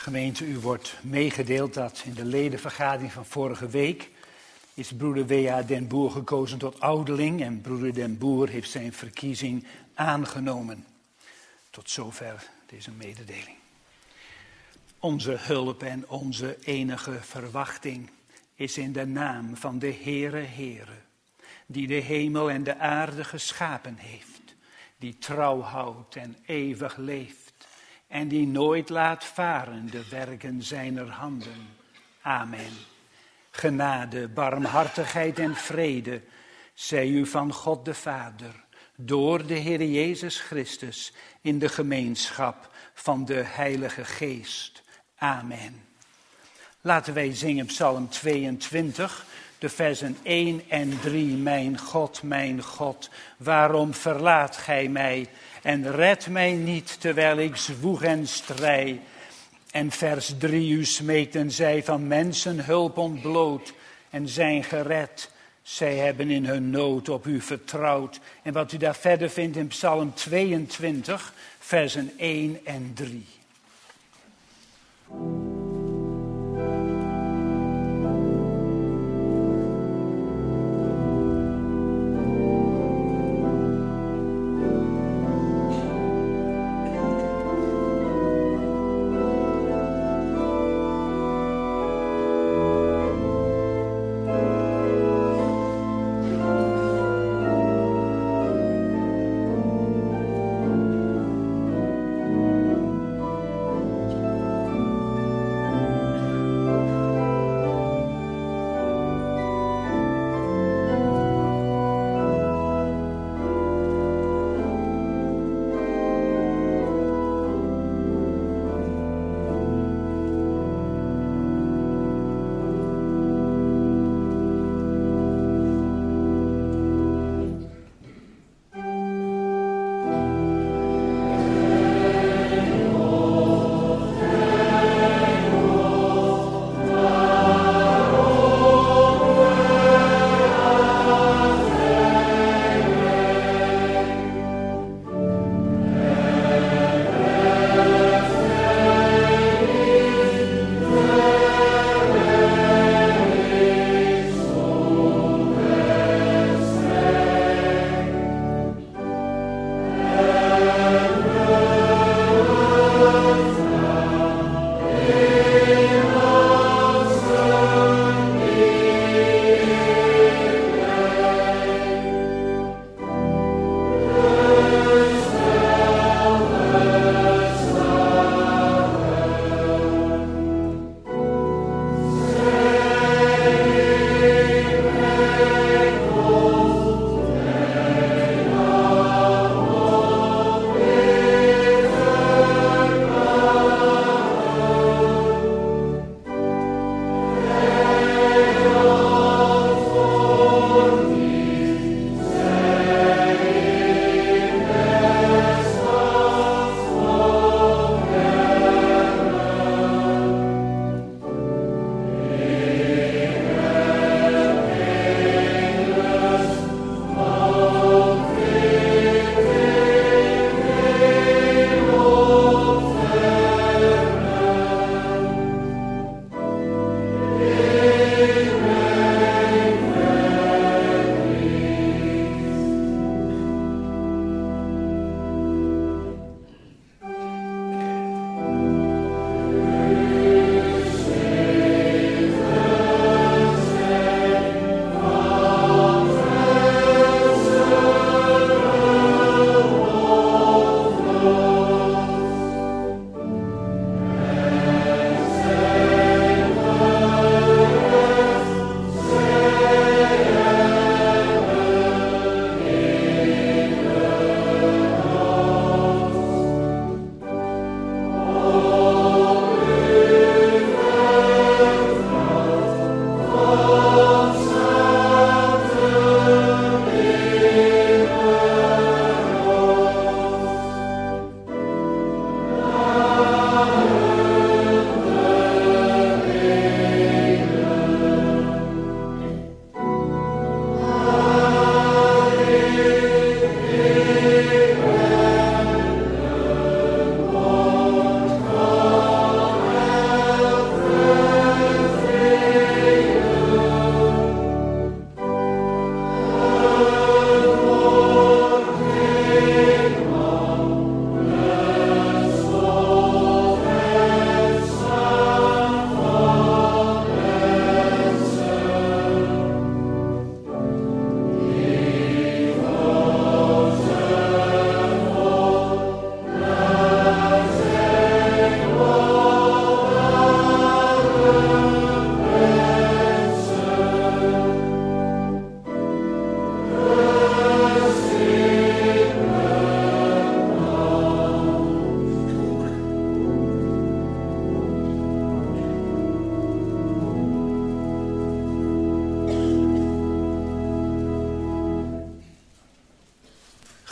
Gemeente, u wordt meegedeeld dat in de ledenvergadering van vorige week is broeder W.A. den Boer gekozen tot ouderling en broeder den Boer heeft zijn verkiezing aangenomen. Tot zover deze mededeling. Onze hulp en onze enige verwachting is in de naam van de Heere, die de hemel en de aarde geschapen heeft, die trouw houdt en eeuwig leeft en die nooit laat varen de werken zijner handen. Amen. Genade, barmhartigheid en vrede zij u van God de Vader, door de Heer Jezus Christus, in de gemeenschap van de Heilige Geest. Amen. Laten wij zingen Psalm 22, de versen 1 en 3. Mijn God, waarom verlaat gij mij en red mij niet terwijl ik zwoeg en strijd. En vers 3, u smeekten zij van mensen hulp ontbloot en zijn gered. Zij hebben in hun nood op u vertrouwd. En wat u daar verder vindt in Psalm 22, versen 1 en 3.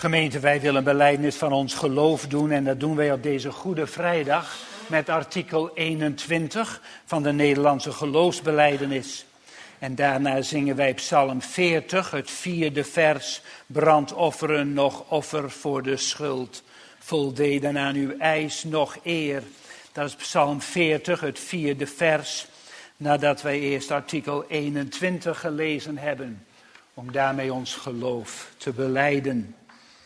Gemeente, wij willen een belijdenis van ons geloof doen en dat doen wij op deze Goede Vrijdag met artikel 21 van de Nederlandse geloofsbelijdenis. En daarna zingen wij Psalm 40, het 4e vers, brandofferen nog offer voor de schuld. Voldeden aan uw eis nog eer. Dat is Psalm 40, het 4e vers, nadat wij eerst artikel 21 gelezen hebben, om daarmee ons geloof te belijden.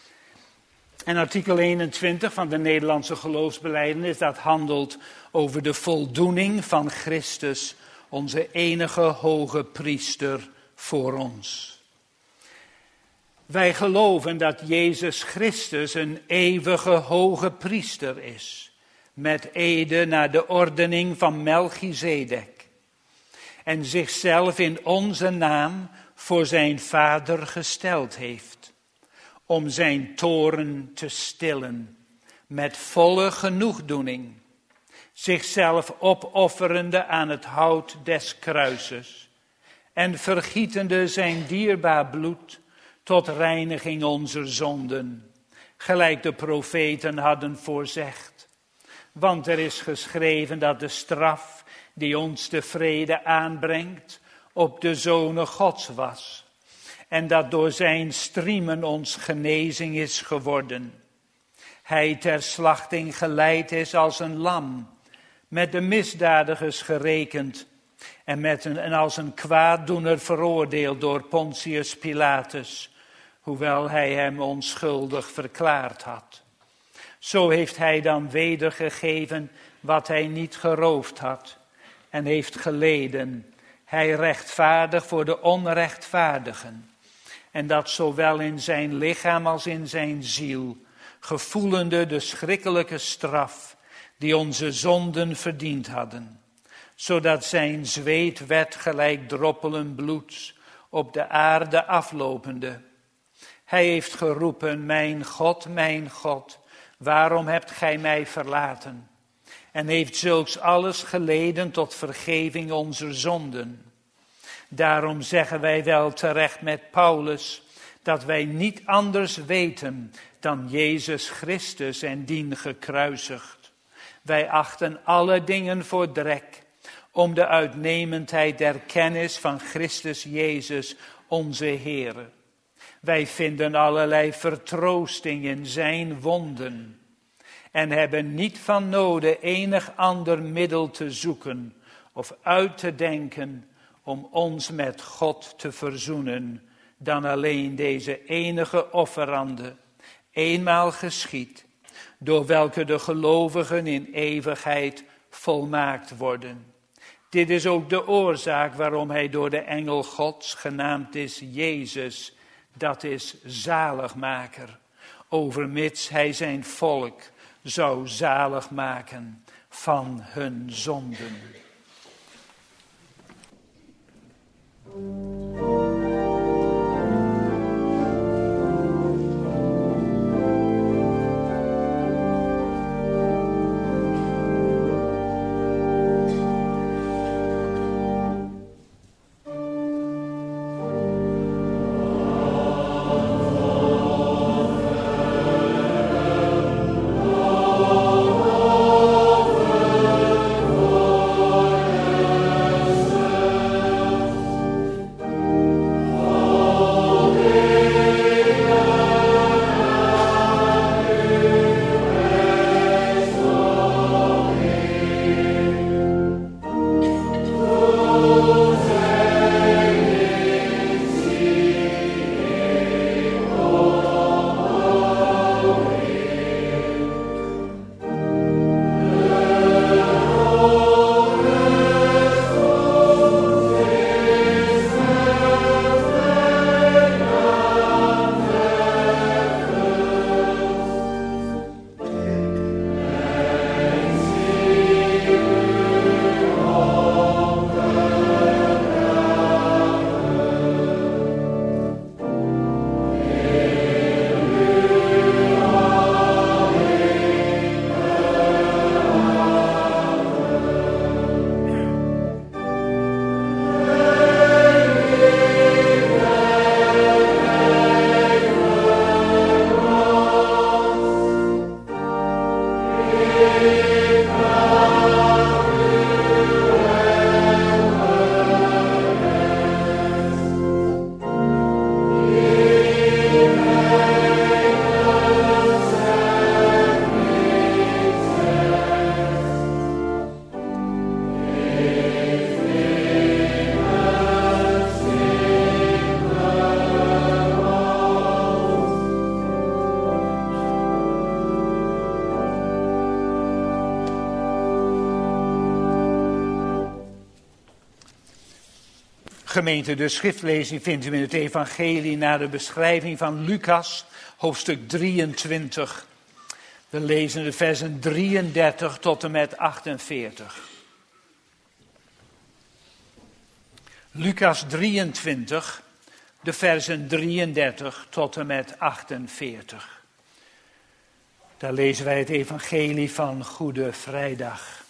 En artikel 21 van de Nederlandse geloofsbelijdenis, dat handelt over de voldoening van Christus, onze enige hoge priester voor ons. Wij geloven dat Jezus Christus een eeuwige hoge priester is, met ede naar de ordening van Melchizedek, en zichzelf in onze naam voor zijn Vader gesteld heeft, om zijn toorn te stillen, met volle genoegdoening, zichzelf opofferende aan het hout des kruises en vergietende zijn dierbaar bloed tot reiniging onze zonden, gelijk de profeten hadden voorzegd. Want er is geschreven dat de straf die ons de vrede aanbrengt op de Zonen Gods was, en dat door zijn striemen ons genezing is geworden. Hij ter slachting geleid is als een lam, met de misdadigers gerekend en als een kwaaddoener veroordeeld door Pontius Pilatus, hoewel hij hem onschuldig verklaard had. Zo heeft hij dan wedergegeven wat hij niet geroofd had en heeft geleden. Hij rechtvaardig voor de onrechtvaardigen. En dat zowel in zijn lichaam als in zijn ziel, gevoelende de schrikkelijke straf die onze zonden verdiend hadden, zodat zijn zweet werd gelijk droppelen bloeds op de aarde aflopende. Hij heeft geroepen, mijn God, waarom hebt gij mij verlaten? En heeft zulks alles geleden tot vergeving onze zonden. Daarom zeggen wij wel terecht met Paulus, dat wij niet anders weten dan Jezus Christus en dien gekruisigd. Wij achten alle dingen voor drek, om de uitnemendheid der kennis van Christus Jezus, onze Heere. Wij vinden allerlei vertroosting in zijn wonden en hebben niet van noden enig ander middel te zoeken of uit te denken om ons met God te verzoenen, dan alleen deze enige offerande, eenmaal geschied, door welke de gelovigen in eeuwigheid volmaakt worden. Dit is ook de oorzaak waarom hij door de engel Gods genaamd is Jezus, dat is zaligmaker, overmits hij zijn volk zou zalig maken van hun zonden. Gemeente, de schriftlezing vindt u in het evangelie naar de beschrijving van Lucas, hoofdstuk 23. We lezen de versen 33 tot en met 48. Lucas 23, de versen 33 tot en met 48. Daar lezen wij het evangelie van Goede Vrijdag.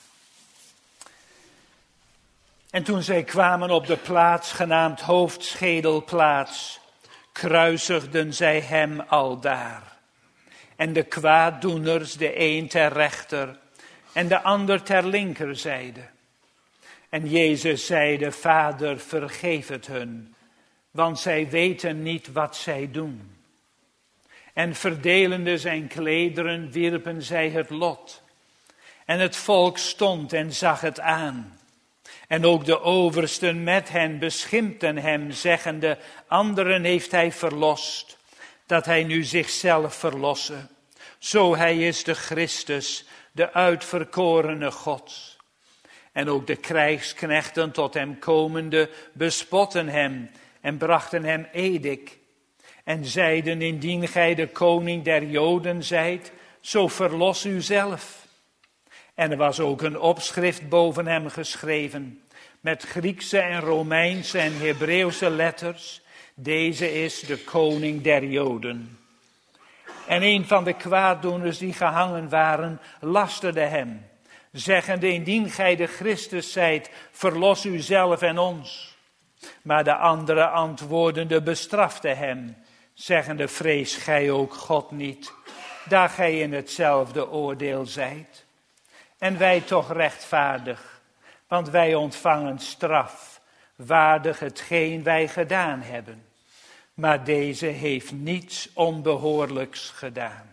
En toen zij kwamen op de plaats genaamd Hoofdschedelplaats, kruisigden zij hem aldaar. En de kwaaddoeners, de een ter rechter en de ander ter linkerzijde. En Jezus zeide, Vader, vergeef het hun, want zij weten niet wat zij doen. En verdelende zijn klederen wierpen zij het lot. En het volk stond en zag het aan. En ook de oversten met hen beschimpten hem, zeggende, anderen heeft hij verlost, dat hij nu zichzelf verlosse. Zo hij is de Christus, de uitverkorene Gods. En ook de krijgsknechten tot hem komende bespotten hem en brachten hem edik. En zeiden, indien gij de koning der Joden zijt, zo verlos u zelf. En er was ook een opschrift boven hem geschreven, met Griekse en Romeinse en Hebreeuwse letters. Deze is de koning der Joden. En een van de kwaaddoeners die gehangen waren, lasterde hem, zeggende, indien gij de Christus zijt, verlos u zelf en ons. Maar de andere antwoordende bestrafte hem, zeggende, vrees gij ook God niet, daar gij in hetzelfde oordeel zijt. En wij toch rechtvaardig, want wij ontvangen straf, waardig hetgeen wij gedaan hebben. Maar deze heeft niets onbehoorlijks gedaan.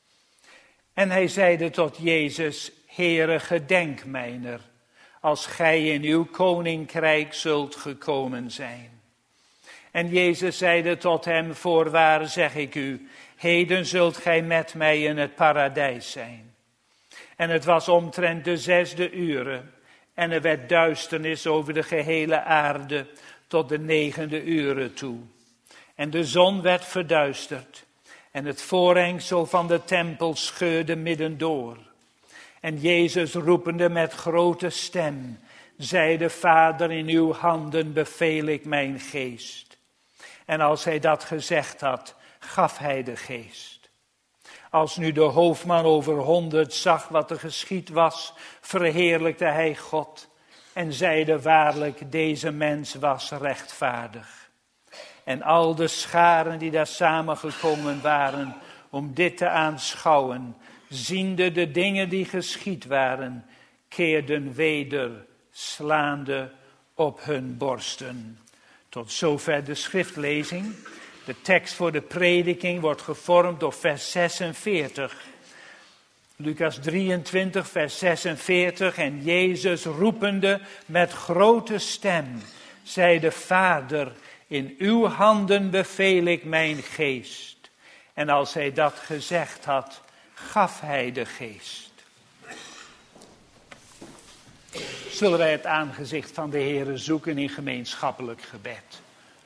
En hij zeide tot Jezus, Heere, gedenk mijner, als gij in uw koninkrijk zult gekomen zijn. En Jezus zeide tot hem, voorwaar zeg ik u, heden zult gij met mij in het paradijs zijn. En het was omtrent de 6e ure, en er werd duisternis over de gehele aarde tot de 9e ure toe. En de zon werd verduisterd, en het voorhengsel van de tempel scheurde middendoor. En Jezus roepende met grote stem, zeide, Vader, in uw handen beveel ik mijn geest. En als hij dat gezegd had, gaf hij de geest. Als nu de hoofdman over 100 zag wat er geschied was, verheerlijkte hij God en zeide, waarlijk, deze mens was rechtvaardig. En al de scharen die daar samengekomen waren om dit te aanschouwen, ziende de dingen die geschied waren, keerden weder, slaande op hun borsten. Tot zover de schriftlezing. De tekst voor de prediking wordt gevormd door vers 46. Lucas 23, vers 46. En Jezus roepende met grote stem, zeide, Vader, in uw handen beveel ik mijn geest. En als hij dat gezegd had, gaf hij de geest. Zullen wij het aangezicht van de Heere zoeken in gemeenschappelijk gebed.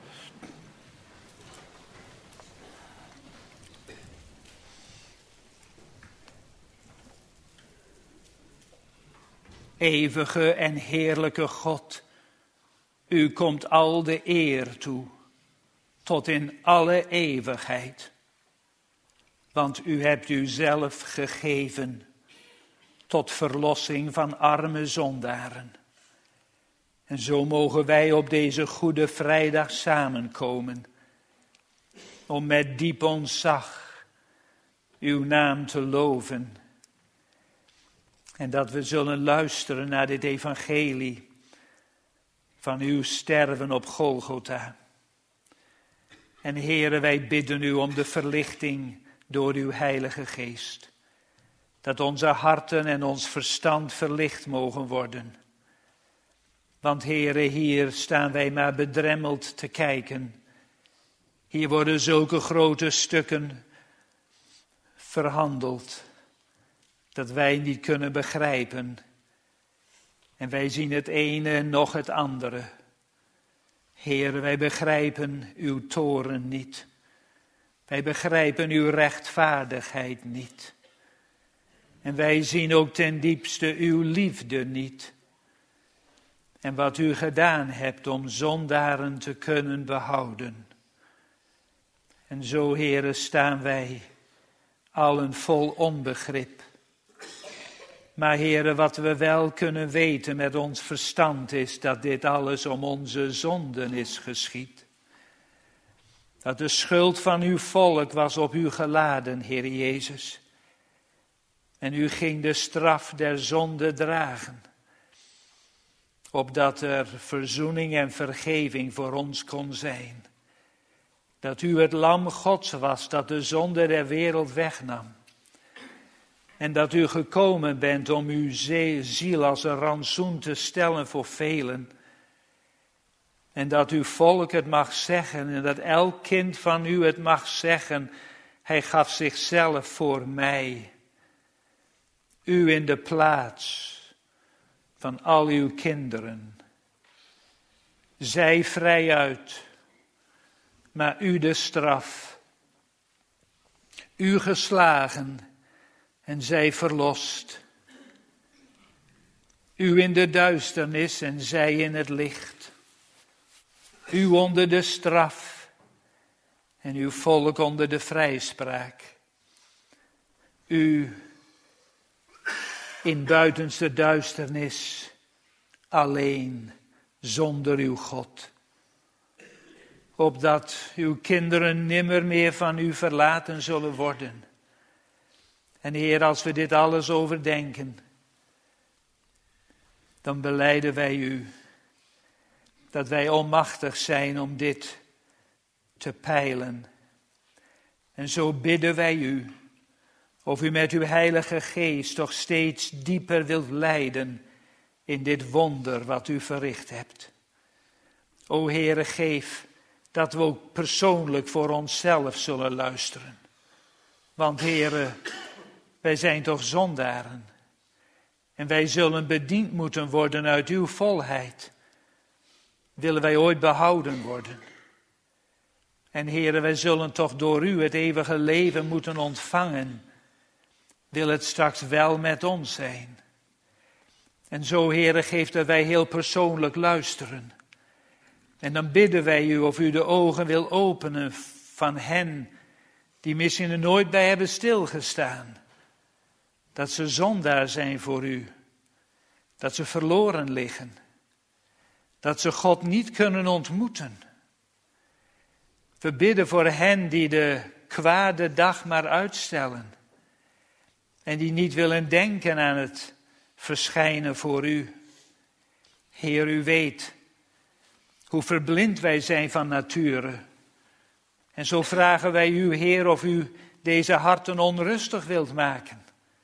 Eeuwige en heerlijke God, u komt al de eer toe, tot in alle eeuwigheid. Want u hebt uzelf gegeven tot verlossing van arme zondaren. En zo mogen wij op deze Goede Vrijdag samenkomen, om met diep ontzag uw naam te loven. En dat we zullen luisteren naar dit evangelie van uw sterven op Golgotha. En Heere, wij bidden u om de verlichting door uw Heilige Geest. Dat onze harten en ons verstand verlicht mogen worden. Want Heere, hier staan wij maar bedremmeld te kijken. Hier worden zulke grote stukken verhandeld, dat wij niet kunnen begrijpen. En wij zien het ene en nog het andere. Heere, wij begrijpen uw toorn niet. Wij begrijpen uw rechtvaardigheid niet. En wij zien ook ten diepste uw liefde niet. En wat u gedaan hebt om zondaren te kunnen behouden. En zo, Heere, staan wij allen vol onbegrip. Maar Heere, wat we wel kunnen weten met ons verstand is dat dit alles om onze zonden is geschied. Dat de schuld van uw volk was op u geladen, Heere Jezus. En u ging de straf der zonde dragen. Opdat er verzoening en vergeving voor ons kon zijn. Dat u het lam Gods was dat de zonde der wereld wegnam. En dat u gekomen bent om uw ziel als een rantsoen te stellen voor velen. En dat uw volk het mag zeggen en dat elk kind van u het mag zeggen. Hij gaf zichzelf voor mij. U in de plaats van al uw kinderen. Zij vrij uit, maar u de straf. U geslagen en zij verlost. U in de duisternis en zij in het licht. U onder de straf en uw volk onder de vrijspraak. U in buitenste duisternis, alleen, zonder uw God. Opdat uw kinderen nimmer meer van u verlaten zullen worden. En Heer, als we dit alles overdenken, dan belijden wij u dat wij onmachtig zijn om dit te peilen. En zo bidden wij u, of u met uw Heilige Geest toch steeds dieper wilt leiden in dit wonder wat u verricht hebt. O Heere, geef dat we ook persoonlijk voor onszelf zullen luisteren. Want Heere, wij zijn toch zondaren. En wij zullen bediend moeten worden uit uw volheid. Willen wij ooit behouden worden. En Heere, wij zullen toch door u het eeuwige leven moeten ontvangen. Wil het straks wel met ons zijn. En zo, Heere, geef dat wij heel persoonlijk luisteren. En dan bidden wij u of u de ogen wil openen van hen die misschien er nooit bij hebben stilgestaan. Dat ze zondaar zijn voor u. Dat ze verloren liggen. Dat ze God niet kunnen ontmoeten. We bidden voor hen die de kwade dag maar uitstellen. En die niet willen denken aan het verschijnen voor u. Heer, u weet hoe verblind wij zijn van nature. En zo vragen wij u, Heer, of u deze harten onrustig wilt maken.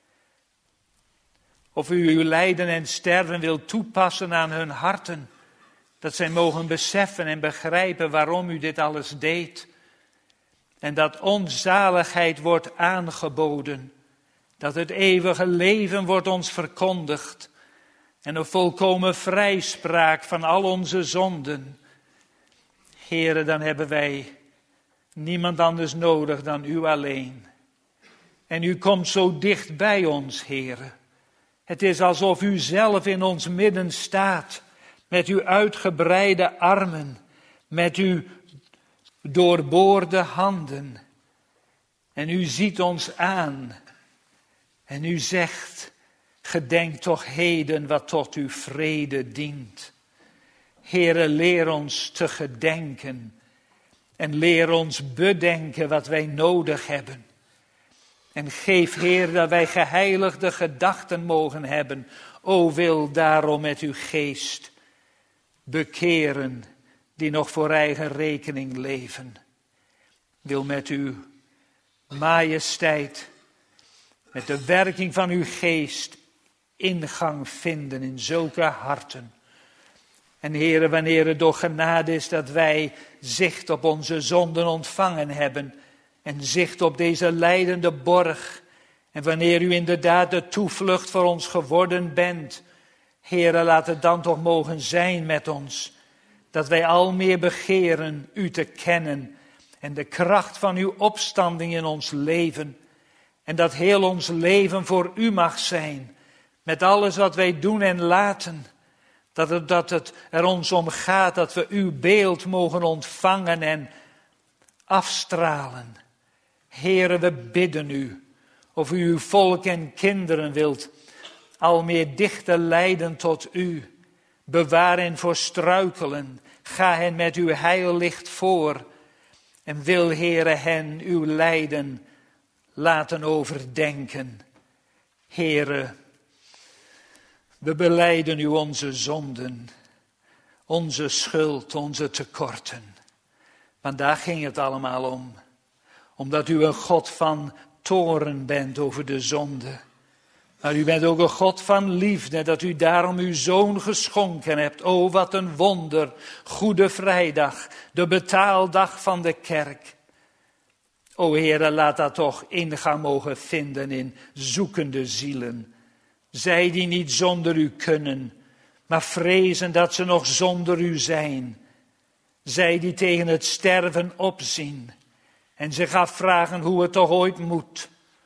Of u uw lijden en sterven wilt toepassen aan hun harten. Dat zij mogen beseffen en begrijpen waarom u dit alles deed. En dat ons zaligheid wordt aangeboden. Dat het eeuwige leven wordt ons verkondigd. En een volkomen vrijspraak van al onze zonden. Heere, dan hebben wij niemand anders nodig dan u alleen. En u komt zo dicht bij ons, Heere. Het is alsof u zelf in ons midden staat. Met uw uitgebreide armen. Met uw doorboorde handen. En u ziet ons aan. En u zegt, gedenk toch heden wat tot uw vrede dient. Heere, leer ons te gedenken. En leer ons bedenken wat wij nodig hebben. En geef, Heer, dat wij geheiligde gedachten mogen hebben. O, wil daarom met uw geest bekeren die nog voor eigen rekening leven. Wil met uw majesteit, met de werking van uw geest, ingang vinden in zulke harten. En Heere, wanneer het door genade is dat wij zicht op onze zonden ontvangen hebben. En zicht op deze lijdende borg. En wanneer u inderdaad de toevlucht voor ons geworden bent. Heere, laat het dan toch mogen zijn met ons. dat wij al meer begeren u te kennen en de kracht van uw opstanding in ons leven. En dat heel ons leven voor u mag zijn, met alles wat wij doen en laten. Dat het er ons om gaat dat we uw beeld mogen ontvangen en afstralen. Heere, we bidden u, of u uw volk en kinderen wilt al meer dichter leiden tot u. Bewaar hen voor struikelen, ga hen met uw heillicht voor. En wil, Heere, hen uw lijden laten overdenken. Heere, we belijden u onze zonden, onze schuld, onze tekorten. Want daar ging het allemaal om. Omdat u een God van toorn bent over de zonde. Maar u bent ook een God van liefde, dat u daarom uw Zoon geschonken hebt. O, wat een wonder, Goede Vrijdag, de betaaldag van de kerk. O Heere, laat dat toch ingang mogen vinden in zoekende zielen. Zij die niet zonder u kunnen, maar vrezen dat ze nog zonder u zijn. Zij die tegen het sterven opzien en zich afvragen hoe het toch ooit moet.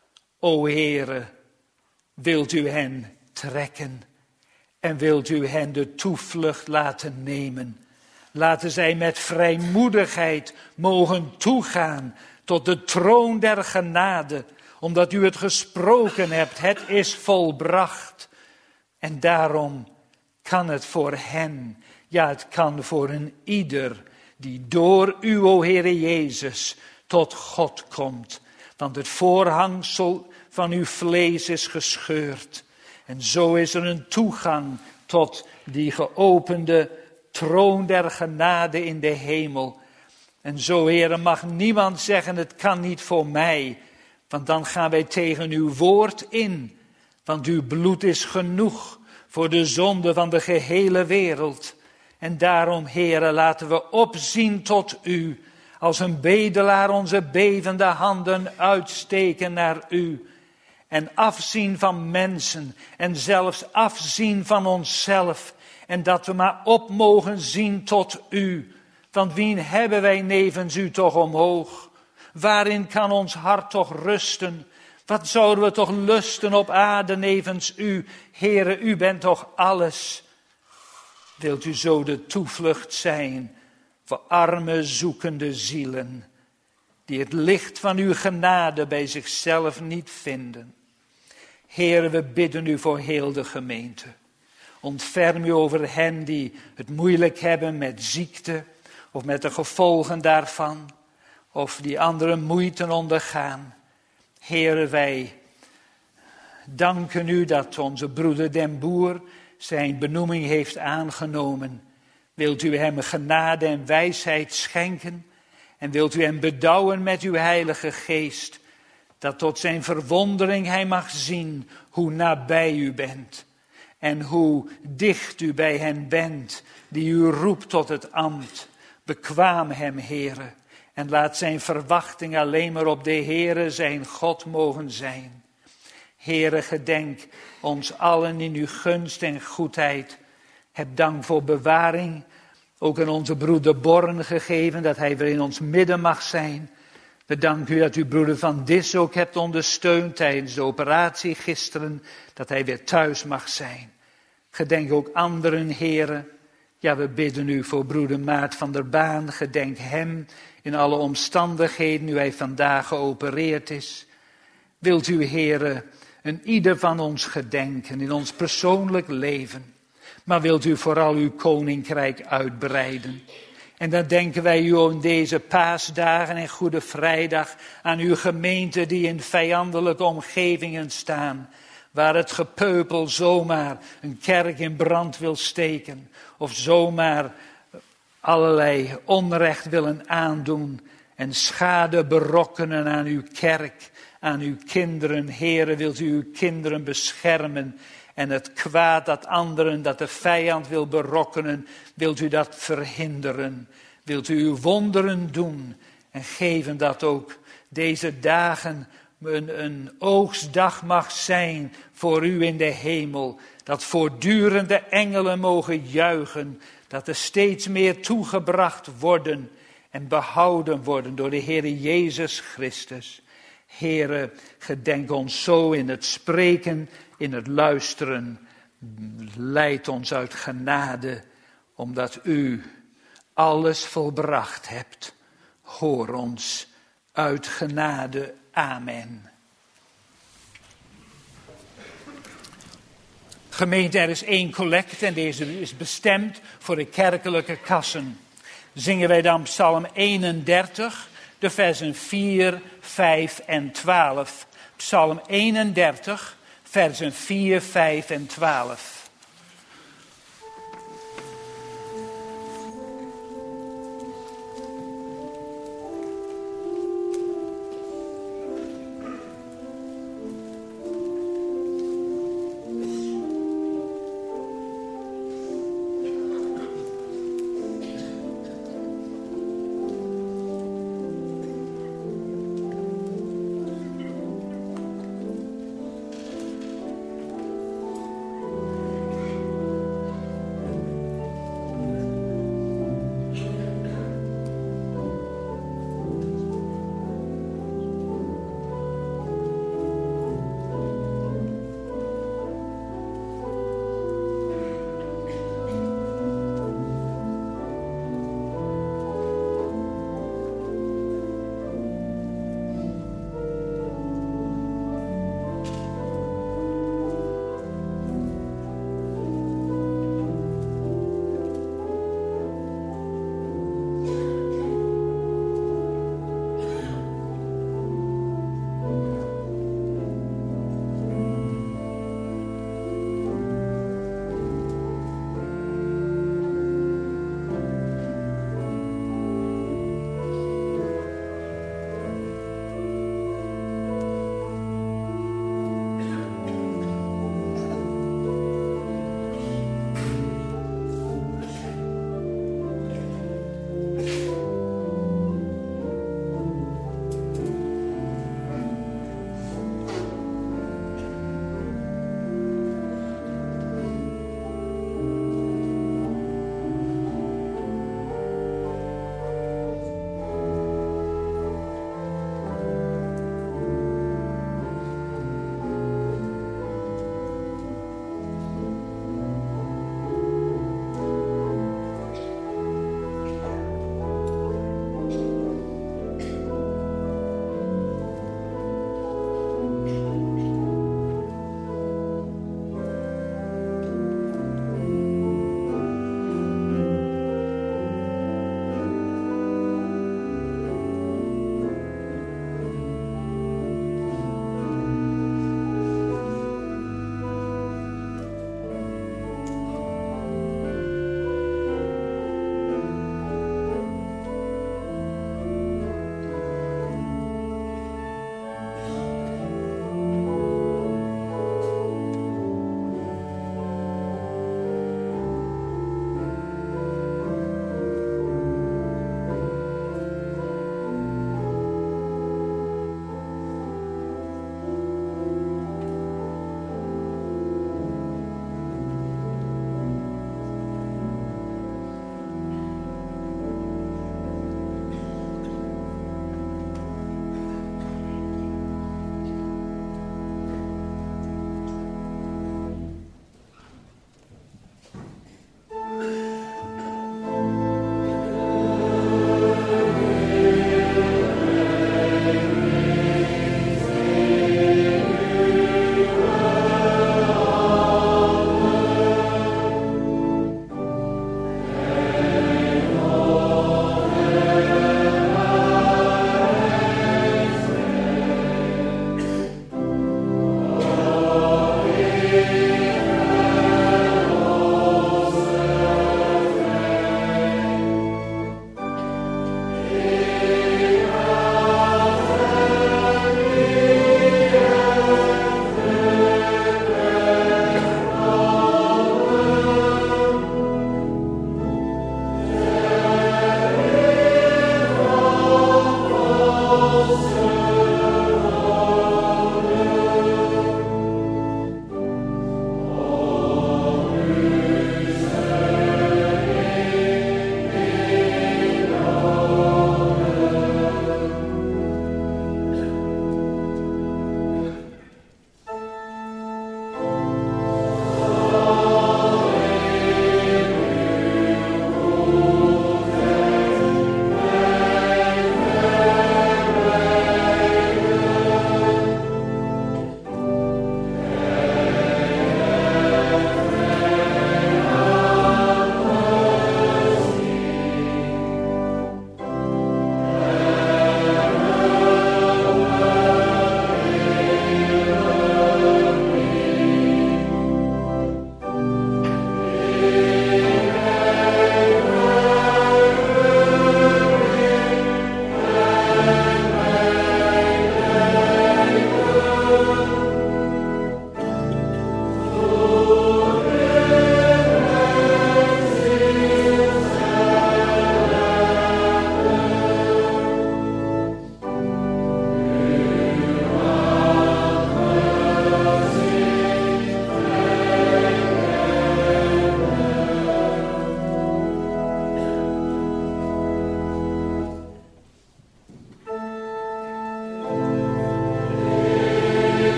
O Heere, wilt u hen trekken en wilt u hen de toevlucht laten nemen. Laten zij met vrijmoedigheid mogen toegaan tot de troon der genade, omdat u het gesproken hebt, het is volbracht. En daarom kan het voor hen, ja het kan voor een ieder die door u, o Heere Jezus, tot God komt. Want het voorhangsel van uw vlees is gescheurd. En zo is er een toegang tot die geopende troon der genade in de hemel. En zo, Heere, mag niemand zeggen, het kan niet voor mij. Want dan gaan wij tegen uw woord in. Want uw bloed is genoeg voor de zonde van de gehele wereld. En daarom, Heere, laten we opzien tot u. Als een bedelaar onze bevende handen uitsteken naar u. En afzien van mensen. En zelfs afzien van onszelf. En dat we maar op mogen zien tot u. Want wien hebben wij nevens u toch omhoog? Waarin kan ons hart toch rusten? Wat zouden we toch lusten op aarde nevens u? Heere, u bent toch alles. Wilt u zo de toevlucht zijn voor arme zoekende zielen, die het licht van uw genade bij zichzelf niet vinden. Heere, we bidden u voor heel de gemeente. Ontferm u over hen die het moeilijk hebben met ziekte of met de gevolgen daarvan, of die andere moeite ondergaan. Heere, wij danken u dat onze broeder Den Boer zijn benoeming heeft aangenomen. Wilt u hem genade en wijsheid schenken en wilt u hem bedouwen met uw heilige geest, dat tot zijn verwondering hij mag zien hoe nabij u bent en hoe dicht u bij hen bent die u roept tot het ambt. Bekwaam hem, Heere, en laat zijn verwachting alleen maar op de Heere zijn God mogen zijn. Heere, gedenk ons allen in uw gunst en goedheid. Heb dank voor bewaring, ook aan onze broeder Born gegeven, dat hij weer in ons midden mag zijn. We danken u dat u broeder Van Dis ook hebt ondersteund tijdens de operatie gisteren, dat hij weer thuis mag zijn. Gedenk ook anderen, Heere. Ja, we bidden u voor broeder Maart van der Baan. Gedenk hem in alle omstandigheden, nu hij vandaag geopereerd is. Wilt u, Heere, een ieder van ons gedenken in ons persoonlijk leven. Maar wilt u vooral uw koninkrijk uitbreiden. En dan denken wij u in deze paasdagen en Goede Vrijdag aan uw gemeente die in vijandelijke omgevingen staan. Waar het gepeupel zomaar een kerk in brand wil steken. Of zomaar allerlei onrecht willen aandoen. En schade berokkenen aan uw kerk, aan uw kinderen. Heere, wilt u uw kinderen beschermen. En het kwaad dat de vijand wil berokkenen, wilt u dat verhinderen. Wilt u uw wonderen doen en geven dat ook deze dagen een oogstdag mag zijn voor u in de hemel. Dat voortdurende engelen mogen juichen, dat er steeds meer toegebracht worden en behouden worden door de Heere Jezus Christus. Heere, gedenk ons zo in het spreken, in het luisteren. Leid ons uit genade, omdat u alles volbracht hebt. Hoor ons uit genade. Amen. Gemeente, er is 1 collecte en deze is bestemd voor de kerkelijke kassen. Zingen wij dan Psalm 31, de versen 4, 5 en 12. Psalm 31, versen 4, 5 en 12.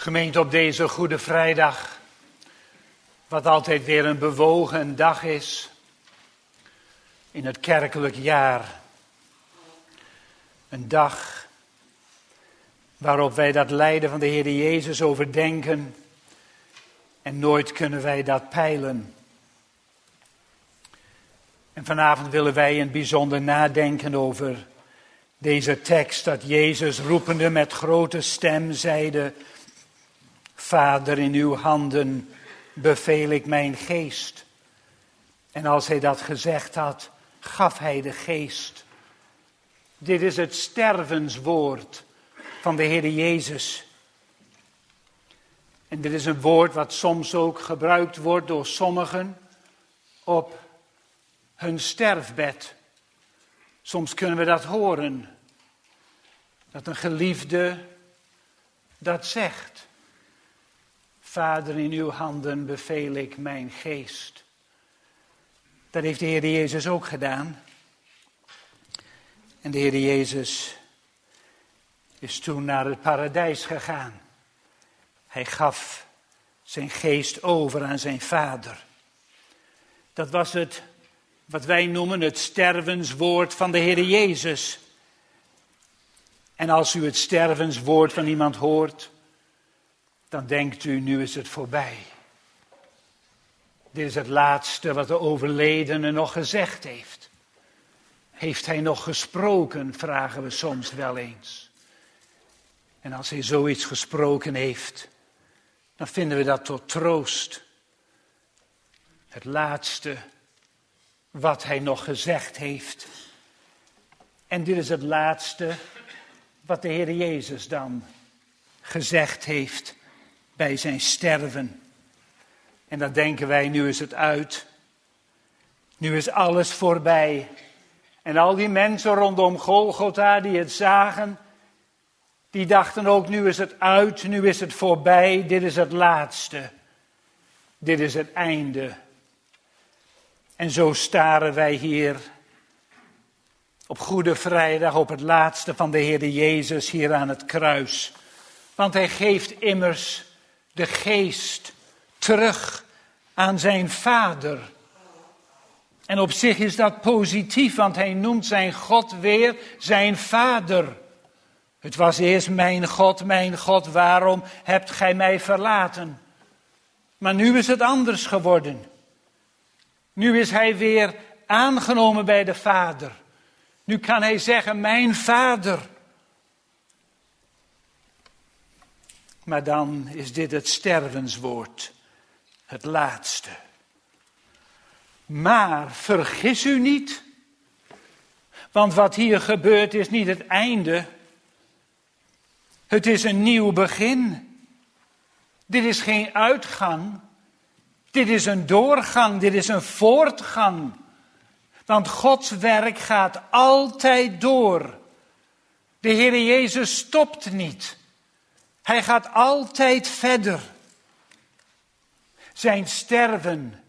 Gemeente, op deze Goede Vrijdag, wat altijd weer een bewogen dag is in het kerkelijk jaar. Een dag waarop wij dat lijden van de Heer Jezus overdenken en nooit kunnen wij dat peilen. En vanavond willen wij in het bijzonder nadenken over deze tekst, dat Jezus roepende met grote stem zeide: Vader, in uw handen beveel ik mijn geest. En als hij dat gezegd had, gaf hij de geest. Dit is het stervenswoord van de Heer Jezus. En dit is een woord wat soms ook gebruikt wordt door sommigen op hun sterfbed. Soms kunnen we dat horen, dat een geliefde dat zegt. Vader, in uw handen beveel ik mijn geest. Dat heeft de Heer Jezus ook gedaan. En de Heer Jezus is toen naar het paradijs gegaan. Hij gaf zijn geest over aan zijn Vader. Dat was het, wat wij noemen het stervenswoord van de Heer Jezus. En als u het stervenswoord van iemand hoort, dan denkt u, nu is het voorbij. Dit is het laatste wat de overledene nog gezegd heeft. Heeft hij nog gesproken, vragen we soms wel eens. En als hij zoiets gesproken heeft, dan vinden we dat tot troost. Het laatste wat hij nog gezegd heeft. En dit is het laatste wat de Heer Jezus dan gezegd heeft bij zijn sterven. En dan denken wij, nu is het uit. Nu is alles voorbij. En al die mensen rondom Golgotha die het zagen, die dachten ook, nu is het uit, nu is het voorbij, dit is het laatste. Dit is het einde. En zo staren wij hier op Goede Vrijdag op het laatste van de Heer Jezus hier aan het kruis. Want hij geeft immers de geest terug aan zijn Vader. En op zich is dat positief, want hij noemt zijn God weer zijn Vader. Het was eerst mijn God, waarom hebt gij mij verlaten? Maar nu is het anders geworden. Nu is hij weer aangenomen bij de Vader. Nu kan hij zeggen, mijn Vader. Maar dan is dit het stervenswoord, het laatste. Maar vergis u niet, want wat hier gebeurt is niet het einde. Het is een nieuw begin. Dit is geen uitgang. Dit is een doorgang, dit is een voortgang. Want Gods werk gaat altijd door. De Heer Jezus stopt niet. Hij gaat altijd verder. Zijn sterven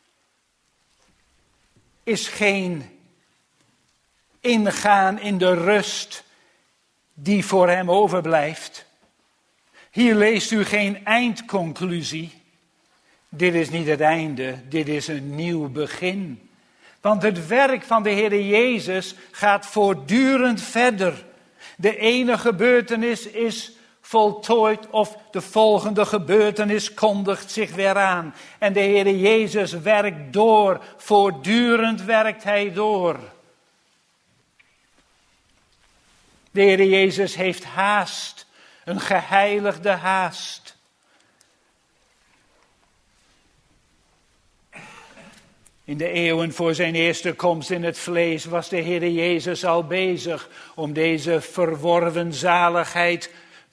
is geen ingaan in de rust die voor hem overblijft. Hier leest u geen eindconclusie. Dit is niet het einde, dit is een nieuw begin. Want het werk van de Heer Jezus gaat voortdurend verder. De ene gebeurtenis is voltooid of de volgende gebeurtenis kondigt zich weer aan. En de Heer Jezus werkt door, voortdurend werkt hij door. De Heer Jezus heeft haast, een geheiligde haast. In de eeuwen voor zijn eerste komst in het vlees was de Heer Jezus al bezig om deze verworven zaligheid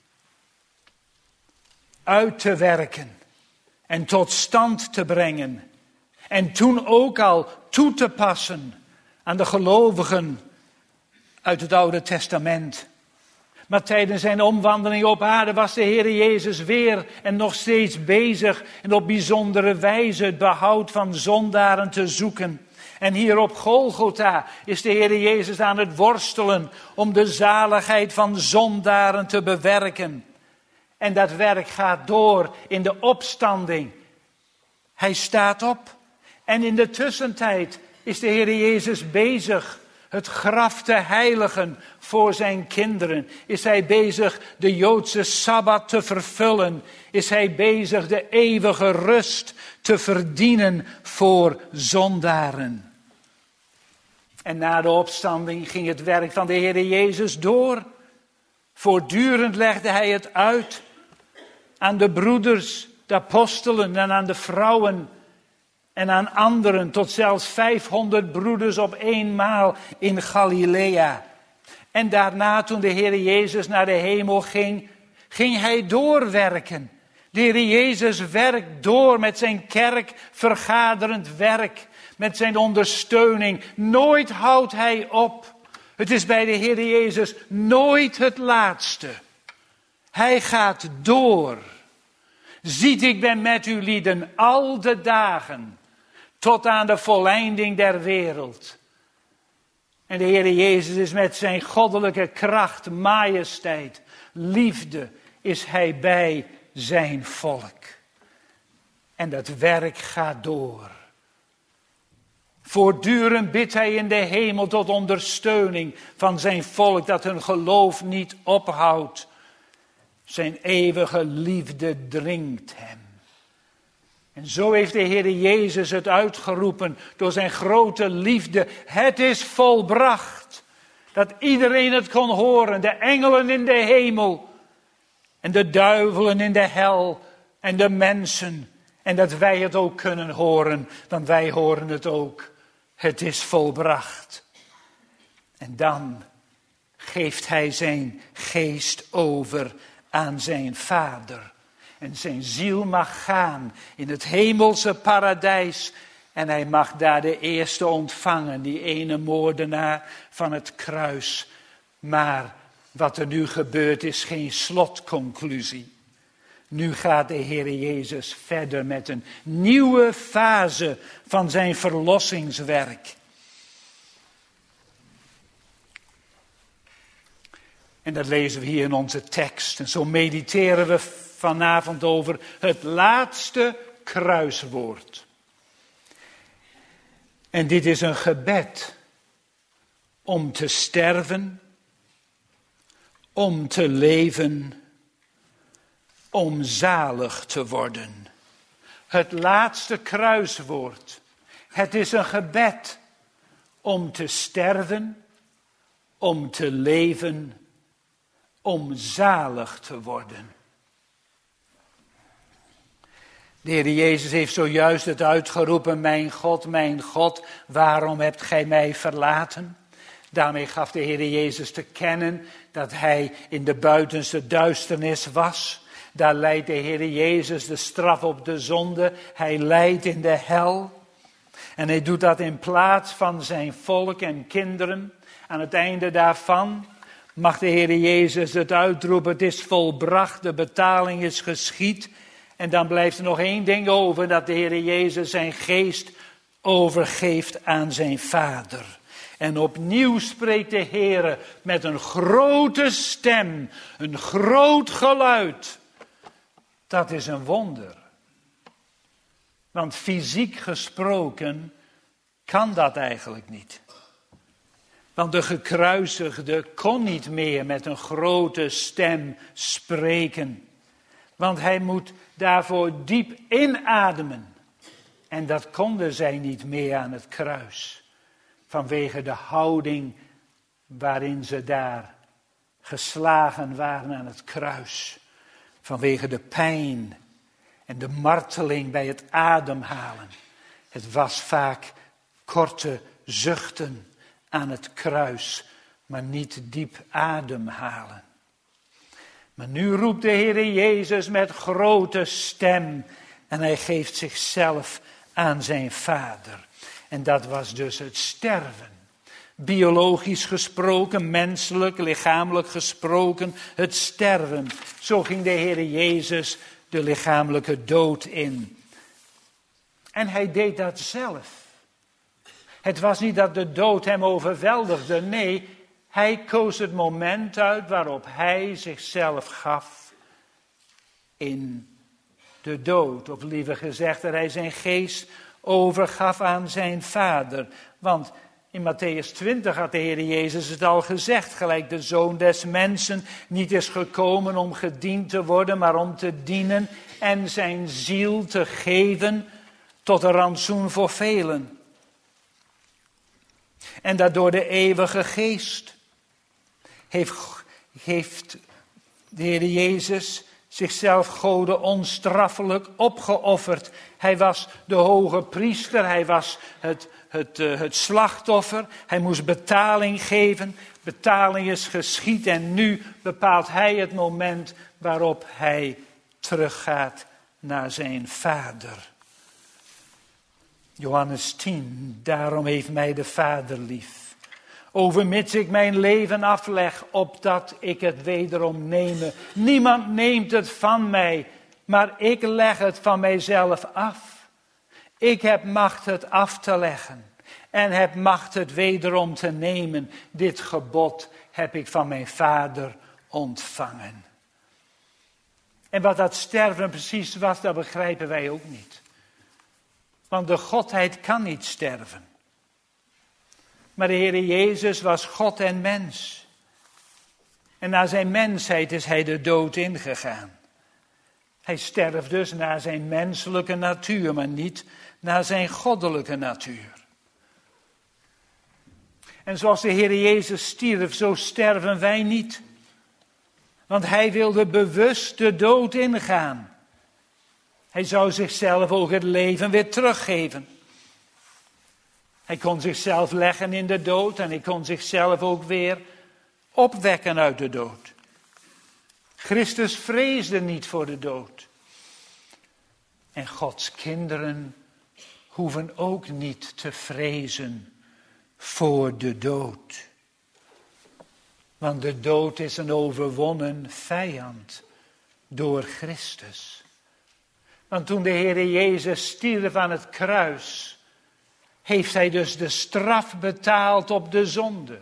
uit te werken en tot stand te brengen. En toen ook al toe te passen aan de gelovigen uit het Oude Testament. Maar tijdens zijn omwandeling op aarde was de Heer Jezus weer en nog steeds bezig en op bijzondere wijze het behoud van zondaren te zoeken. En hier op Golgotha is de Heer Jezus aan het worstelen om de zaligheid van zondaren te bewerken. En dat werk gaat door in de opstanding. Hij staat op. En in de tussentijd is de Heer Jezus bezig het graf te heiligen voor zijn kinderen. Is hij bezig de Joodse Sabbat te vervullen. Is hij bezig de eeuwige rust te verdienen voor zondaren. En na de opstanding ging het werk van de Heer Jezus door. Voortdurend legde hij het uit aan de broeders, de apostelen en aan de vrouwen en aan anderen, tot zelfs 500 broeders op eenmaal in Galilea. En daarna, toen de Heer Jezus naar de hemel ging, ging hij doorwerken. De Heer Jezus werkt door met zijn kerk, vergaderend werk, met zijn ondersteuning. Nooit houdt hij op. Het is bij de Heer Jezus nooit het laatste. Hij gaat door. Ziet, ik ben met u lieden al de dagen, tot aan de volleinding der wereld. En de Heer Jezus is met zijn goddelijke kracht, majesteit, liefde, is hij bij zijn volk. En dat werk gaat door. Voortdurend bidt hij in de hemel tot ondersteuning van zijn volk, dat hun geloof niet ophoudt. Zijn eeuwige liefde dringt hem. En zo heeft de Heer Jezus het uitgeroepen door zijn grote liefde. Het is volbracht. Dat iedereen het kon horen. De engelen in de hemel. En de duivelen in de hel. En de mensen. En dat wij het ook kunnen horen. Want wij horen het ook. Het is volbracht. En dan geeft hij zijn geest over aan zijn Vader. En zijn ziel mag gaan in het hemelse paradijs. En hij mag daar de eerste ontvangen, die ene moordenaar van het kruis. Maar wat er nu gebeurt is geen slotconclusie. Nu gaat de Heer Jezus verder met een nieuwe fase van zijn verlossingswerk. En dat lezen we hier in onze tekst. En zo mediteren we vanavond over het laatste kruiswoord. En dit is een gebed om te sterven, om te leven, om zalig te worden. Het laatste kruiswoord. Het is een gebed om te sterven, om te leven, om zalig te worden. De Heer Jezus heeft zojuist het uitgeroepen, mijn God, waarom hebt gij mij verlaten? Daarmee gaf de Heer Jezus te kennen dat hij in de buitenste duisternis was. Daar leidt de Heer Jezus de straf op de zonde. Hij lijdt in de hel. En hij doet dat in plaats van zijn volk en kinderen. Aan het einde daarvan mag de Heer Jezus het uitroepen, het is volbracht, de betaling is geschied. En dan blijft er nog één ding over, dat de Heer Jezus zijn geest overgeeft aan zijn Vader. En opnieuw spreekt de Heer met een grote stem, een groot geluid. Dat is een wonder. Want fysiek gesproken kan dat eigenlijk niet. Want de gekruisigde kon niet meer met een grote stem spreken. Want hij moet daarvoor diep inademen. En dat konden zij niet meer aan het kruis. Vanwege de houding waarin ze daar geslagen waren aan het kruis. Vanwege de pijn en de marteling bij het ademhalen. Het was vaak korte zuchten aan het kruis, maar niet diep ademhalen. Maar nu roept de Heer Jezus met grote stem en hij geeft zichzelf aan zijn Vader. En dat was dus het sterven. Biologisch gesproken, menselijk, lichamelijk gesproken, het sterven. Zo ging de Heer Jezus de lichamelijke dood in. En hij deed dat zelf. Het was niet dat de dood hem overweldigde, nee, hij koos het moment uit waarop hij zichzelf gaf in de dood. Of liever gezegd, dat hij zijn geest overgaf aan zijn Vader. Want in Mattheüs 20 had de Heer Jezus het al gezegd. Gelijk de Zoon des Mensen niet is gekomen om gediend te worden, maar om te dienen en zijn ziel te geven tot een rantsoen voor velen. En dat door de eeuwige geest heeft de Heer Jezus zichzelf Gode onstraffelijk opgeofferd. Hij was de hoge priester, hij was het slachtoffer, hij moest betaling geven. Betaling is geschied en nu bepaalt hij het moment waarop hij teruggaat naar zijn Vader. Johannes 10, daarom heeft mij de Vader lief. Overmits ik mijn leven afleg, opdat ik het wederom neme. Niemand neemt het van mij, maar ik leg het van mijzelf af. Ik heb macht het af te leggen en heb macht het wederom te nemen. Dit gebod heb ik van mijn Vader ontvangen. En wat dat sterven precies was, dat begrijpen wij ook niet. Want de Godheid kan niet sterven. Maar de Heer Jezus was God en mens. En na zijn mensheid is hij de dood ingegaan. Hij sterft dus naar zijn menselijke natuur, maar niet naar zijn goddelijke natuur. En zoals de Heer Jezus stierf, zo sterven wij niet. Want hij wilde bewust de dood ingaan. Hij zou zichzelf ook het leven weer teruggeven. Hij kon zichzelf leggen in de dood en hij kon zichzelf ook weer opwekken uit de dood. Christus vreesde niet voor de dood. En Gods kinderen hoeven ook niet te vrezen voor de dood. Want de dood is een overwonnen vijand door Christus. Want toen de Heer Jezus stierf aan het kruis, heeft hij dus de straf betaald op de zonde.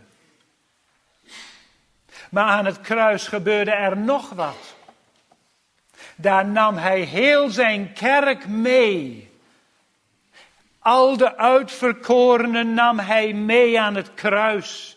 Maar aan het kruis gebeurde er nog wat. Daar nam hij heel zijn kerk mee. Al de uitverkorenen nam hij mee aan het kruis.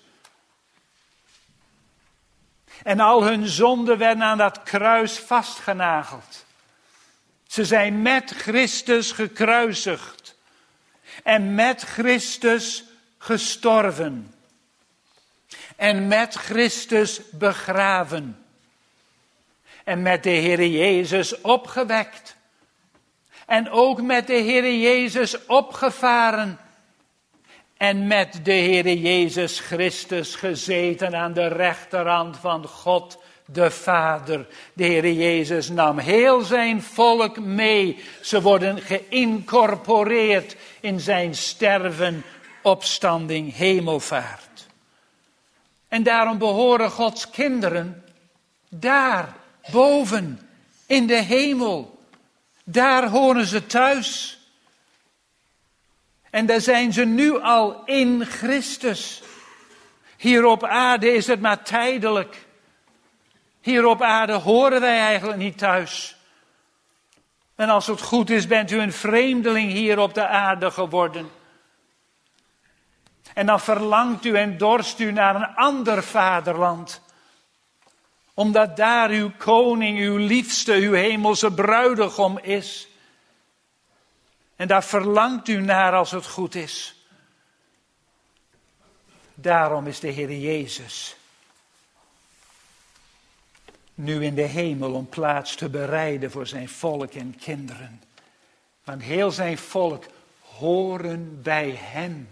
En al hun zonden werden aan dat kruis vastgenageld. Ze zijn met Christus gekruisigd. En met Christus gestorven. En met Christus begraven. En met de Heer Jezus opgewekt. En ook met de Heer Jezus opgevaren. En met de Heer Jezus Christus gezeten aan de rechterhand van God de Vader. De Heer Jezus nam heel zijn volk mee. Ze worden geïncorporeerd in zijn sterven, opstanding, hemelvaart. En daarom behoren Gods kinderen daar, boven, in de hemel. Daar horen ze thuis. En daar zijn ze nu al in Christus. Hier op aarde is het maar tijdelijk. Hier op aarde horen wij eigenlijk niet thuis. En als het goed is, bent u een vreemdeling hier op de aarde geworden. En dan verlangt u en dorst u naar een ander vaderland. Omdat daar uw koning, uw liefste, uw hemelse bruidegom is. En daar verlangt u naar als het goed is. Daarom is de Heer Jezus nu in de hemel om plaats te bereiden voor zijn volk en kinderen. Want heel zijn volk horen bij hem.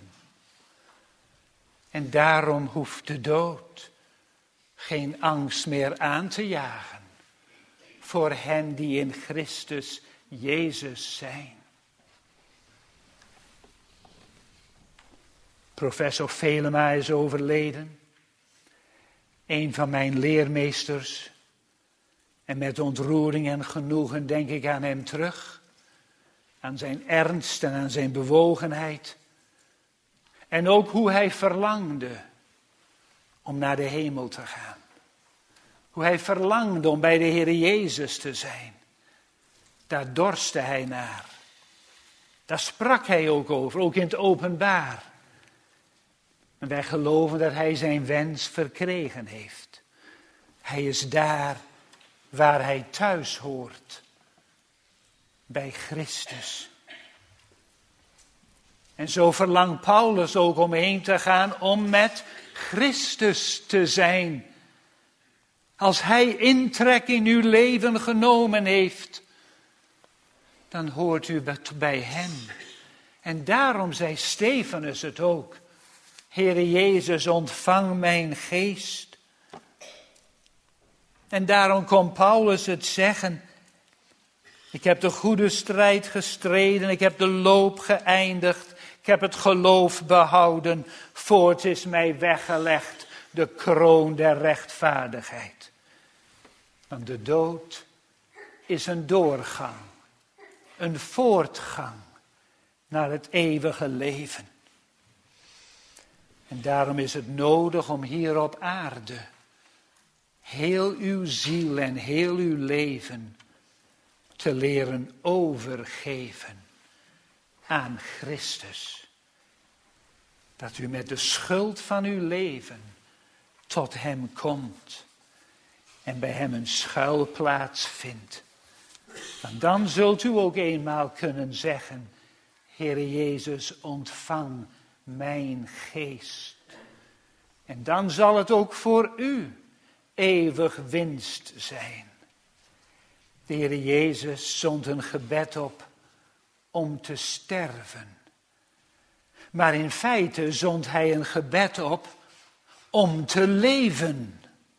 En daarom hoeft de dood geen angst meer aan te jagen voor hen die in Christus Jezus zijn. Professor Velema is overleden. Een van mijn leermeesters. En met ontroering en genoegen denk ik aan hem terug. Aan zijn ernst en aan zijn bewogenheid. En ook hoe hij verlangde om naar de hemel te gaan. Hoe hij verlangde om bij de Heer Jezus te zijn. Daar dorstte hij naar. Daar sprak hij ook over, ook in het openbaar. En wij geloven dat hij zijn wens verkregen heeft. Hij is daar waar hij thuis hoort. Bij Christus. En zo verlangt Paulus ook om heen te gaan om met Christus te zijn. Als hij intrek in uw leven genomen heeft, dan hoort u bij hem. En daarom zei Stefanus het ook. Heere Jezus, ontvang mijn geest. En daarom kon Paulus het zeggen. Ik heb de goede strijd gestreden, ik heb de loop geëindigd. Ik heb het geloof behouden, voorts is mij weggelegd de kroon der rechtvaardigheid. Want de dood is een doorgang, een voortgang naar het eeuwige leven. En daarom is het nodig om hier op aarde heel uw ziel en heel uw leven te leren overgeven aan Christus. Dat u met de schuld van uw leven tot hem komt en bij hem een schuilplaats vindt. Want dan zult u ook eenmaal kunnen zeggen, Heere Jezus, ontvang mijn geest. En dan zal het ook voor u eeuwig winst zijn. De Heere Jezus zond een gebed op om te sterven. Maar in feite zond hij een gebed op om te leven.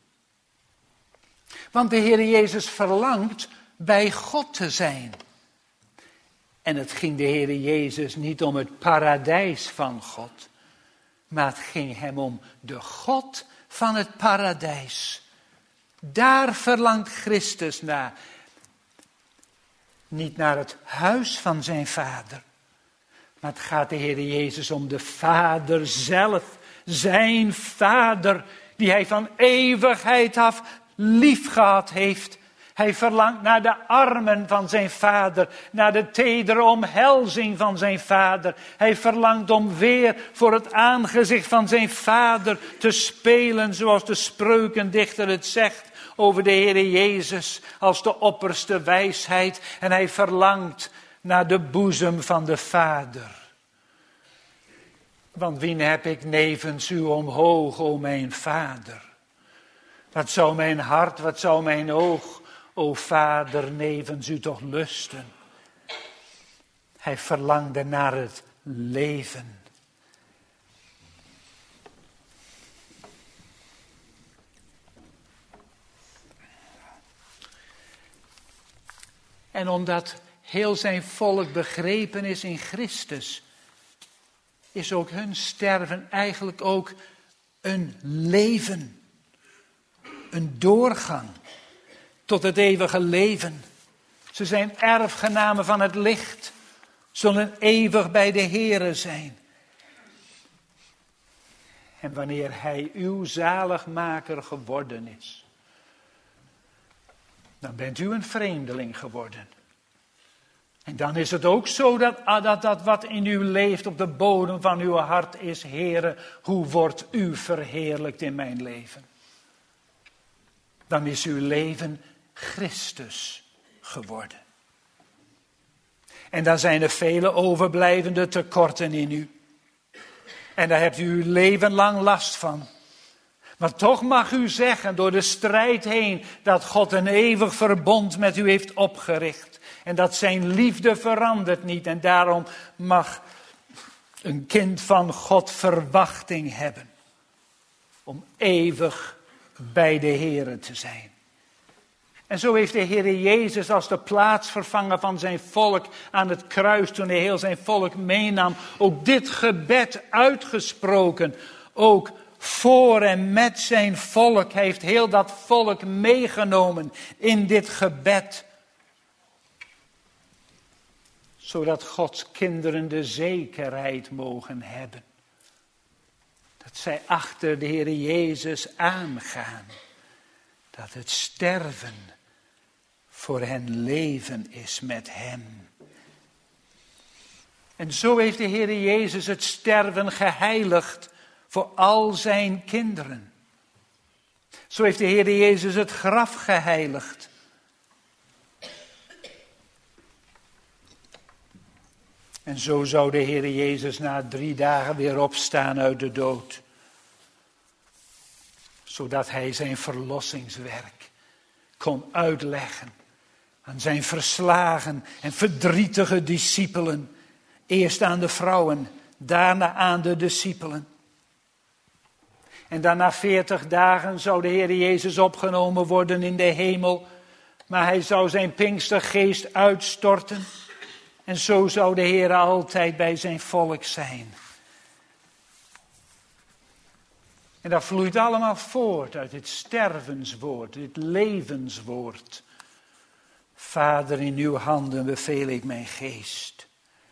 Want de Heer Jezus verlangt bij God te zijn. En het ging de Heer Jezus niet om het paradijs van God. Maar het ging hem om de God van het paradijs. Daar verlangt Christus naar. Niet naar het huis van zijn vader. Maar het gaat de Heer Jezus om de Vader zelf. Zijn Vader die hij van eeuwigheid af lief gehad heeft. Hij verlangt naar de armen van zijn Vader. Naar de tedere omhelzing van zijn Vader. Hij verlangt om weer voor het aangezicht van zijn Vader te spelen. Zoals de spreukendichter het zegt. Over de Heere Jezus als de opperste wijsheid. En hij verlangt naar de boezem van de Vader. Want wien heb ik nevens u omhoog, o mijn Vader? Wat zou mijn hart, wat zou mijn oog, o Vader, nevens u toch lusten? Hij verlangde naar het leven. En omdat heel zijn volk begrepen is in Christus, is ook hun sterven eigenlijk ook een leven. Een doorgang tot het eeuwige leven. Ze zijn erfgenamen van het licht, zullen eeuwig bij de Heere zijn. En wanneer hij uw zaligmaker geworden is, dan bent u een vreemdeling geworden. En dan is het ook zo dat wat in u leeft op de bodem van uw hart is, Heere, hoe wordt u verheerlijkt in mijn leven? Dan is uw leven Christus geworden. En dan zijn er vele overblijvende tekorten in u. En daar hebt u uw leven lang last van. Maar toch mag u zeggen door de strijd heen dat God een eeuwig verbond met u heeft opgericht. En dat zijn liefde verandert niet. En daarom mag een kind van God verwachting hebben. Om eeuwig bij de Heere te zijn. En zo heeft de Heere Jezus als de plaatsvervanger van zijn volk aan het kruis, toen hij heel zijn volk meenam, ook dit gebed uitgesproken. Ook voor en met zijn volk. Hij heeft heel dat volk meegenomen in dit gebed. Zodat Gods kinderen de zekerheid mogen hebben. Dat zij achter de Heere Jezus aangaan. Dat het sterven voor hen leven is met hem. En zo heeft de Heer Jezus het sterven geheiligd voor al zijn kinderen. Zo heeft de Heer Jezus het graf geheiligd. En zo zou de Heer Jezus na 3 dagen weer opstaan uit de dood. Zodat hij zijn verlossingswerk kon uitleggen aan zijn verslagen en verdrietige discipelen. Eerst aan de vrouwen, daarna aan de discipelen. En daarna 40 dagen zou de Heer Jezus opgenomen worden in de hemel. Maar hij zou zijn Pinkstergeest uitstorten. En zo zou de Heer altijd bij zijn volk zijn. En dat vloeit allemaal voort uit dit stervenswoord, dit levenswoord. Vader, in uw handen beveel ik mijn geest.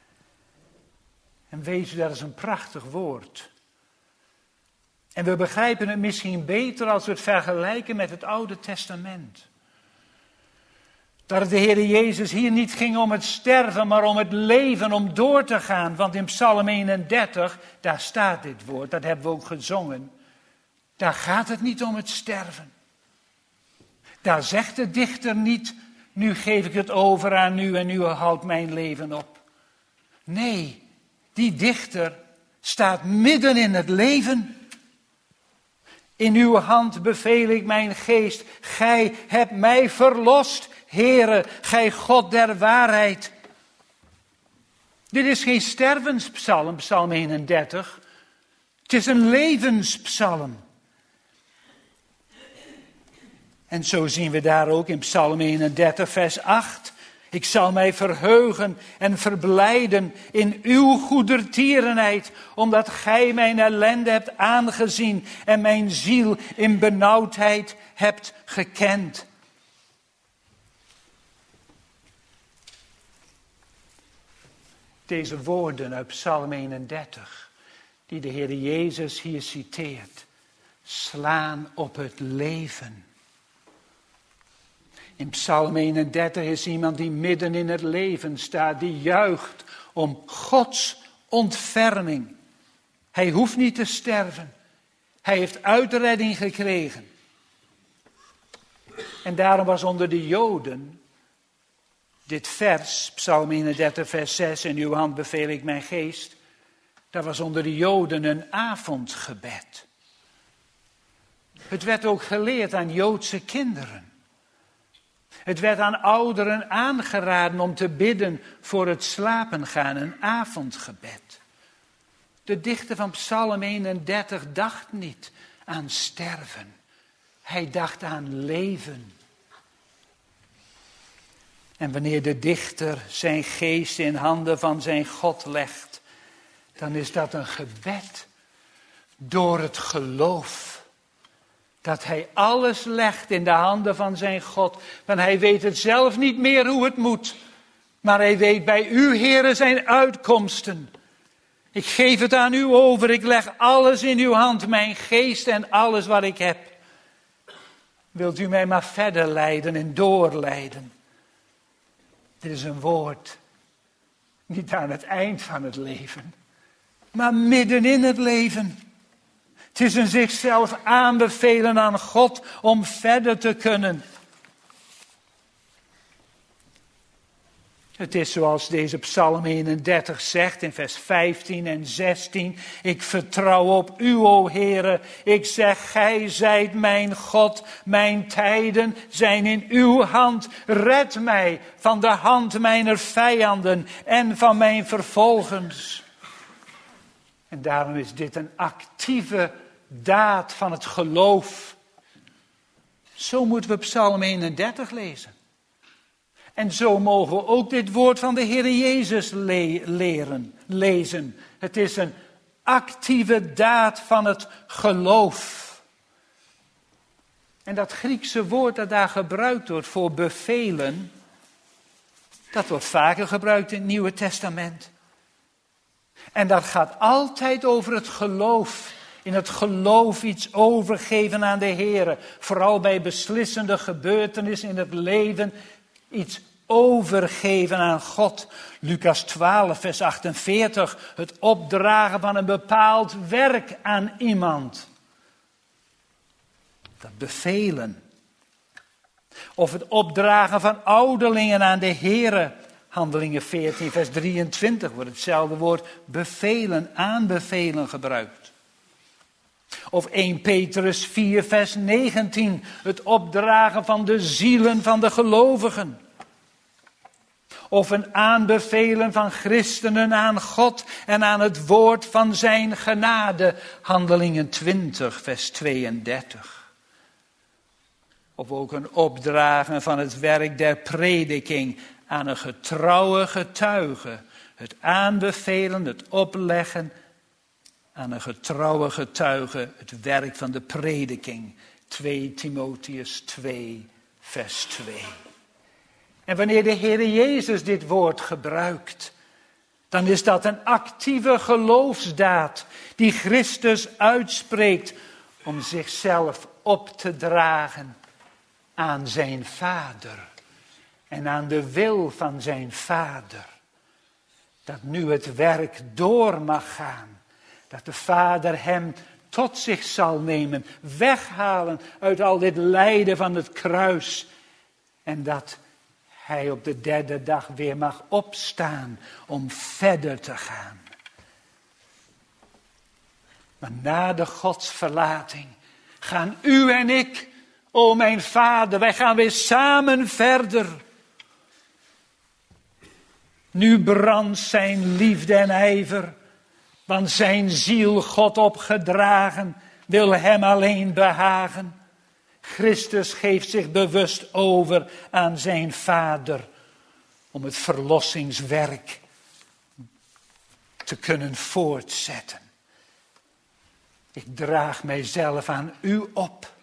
En weet u, dat is een prachtig woord. En we begrijpen het misschien beter als we het vergelijken met het Oude Testament. Dat het de Heer Jezus hier niet ging om het sterven, maar om het leven, om door te gaan. Want in Psalm 31, daar staat dit woord, dat hebben we ook gezongen. Daar gaat het niet om het sterven. Daar zegt de dichter niet, nu geef ik het over aan u en u houdt mijn leven op. Nee, die dichter staat midden in het leven. In uw hand beveel ik mijn geest. Gij hebt mij verlost, Heere, gij God der waarheid. Dit is geen stervenspsalm, Psalm 31. Het is een levenspsalm. En zo zien we daar ook in Psalm 31, vers 8. Ik zal mij verheugen en verblijden in uw goedertierenheid, omdat gij mijn ellende hebt aangezien en mijn ziel in benauwdheid hebt gekend. Deze woorden uit Psalm 31, die de Heer Jezus hier citeert, slaan op het leven. In Psalm 31 is iemand die midden in het leven staat, die juicht om Gods ontferming. Hij hoeft niet te sterven. Hij heeft uitredding gekregen. En daarom was onder de Joden dit vers, Psalm 31 vers 6, in uw hand beveel ik mijn geest. Dat was onder de Joden een avondgebed. Het werd ook geleerd aan Joodse kinderen. Het werd aan ouderen aangeraden om te bidden voor het slapen gaan, een avondgebed. De dichter van Psalm 31 dacht niet aan sterven. Hij dacht aan leven. En wanneer de dichter zijn geest in handen van zijn God legt, dan is dat een gebed door het geloof. Dat hij alles legt in de handen van zijn God. Want hij weet het zelf niet meer hoe het moet. Maar hij weet bij u, Heere, zijn uitkomsten. Ik geef het aan u over. Ik leg alles in uw hand. Mijn geest en alles wat ik heb. Wilt u mij maar verder leiden en doorleiden. Dit is een woord. Niet aan het eind van het leven. Maar midden in het leven. Het is een zichzelf aanbevelen aan God om verder te kunnen. Het is zoals deze Psalm 31 zegt in vers 15 en 16. Ik vertrouw op u, o Heere. Ik zeg, gij zijt mijn God. Mijn tijden zijn in uw hand. Red mij van de hand mijner vijanden en van mijn vervolgens. En daarom is dit een actieve daad van het geloof. Zo moeten we Psalm 31 lezen. En zo mogen we ook dit woord van de Heer Jezus lezen. Het is een actieve daad van het geloof. En dat Griekse woord dat daar gebruikt wordt voor bevelen, dat wordt vaker gebruikt in het Nieuwe Testament. En dat gaat altijd over het geloof. In het geloof iets overgeven aan de Heer. Vooral bij beslissende gebeurtenissen in het leven Iets overgeven aan God. Lucas 12, vers 48. Het opdragen van een bepaald werk aan iemand. Dat bevelen. Of het opdragen van ouderlingen aan de Here. Handelingen 14, vers 23 wordt hetzelfde woord bevelen, aanbevelen gebruikt. Of 1 Petrus 4, vers 19. Het opdragen van de zielen van de gelovigen. Of een aanbevelen van christenen aan God en aan het woord van zijn genade. Handelingen 20, vers 32. Of ook een opdragen van het werk der prediking aan een getrouwe getuige. Het aanbevelen, het opleggen aan een getrouwe getuige, het werk van de prediking. 2 Timotheus 2, vers 2. En wanneer de Heer Jezus dit woord gebruikt, dan is dat een actieve geloofsdaad die Christus uitspreekt om zichzelf op te dragen aan zijn Vader en aan de wil van zijn Vader. Dat nu het werk door mag gaan, dat de Vader hem tot zich zal nemen, weghalen uit al dit lijden van het kruis en dat hij op de derde dag weer mag opstaan om verder te gaan. Maar na de godsverlating gaan u en ik, o mijn Vader, wij gaan weer samen verder. Nu brandt zijn liefde en ijver, want zijn ziel God opgedragen, wil hem alleen behagen. Christus geeft zich bewust over aan zijn Vader om het verlossingswerk te kunnen voortzetten. Ik draag mijzelf aan u op.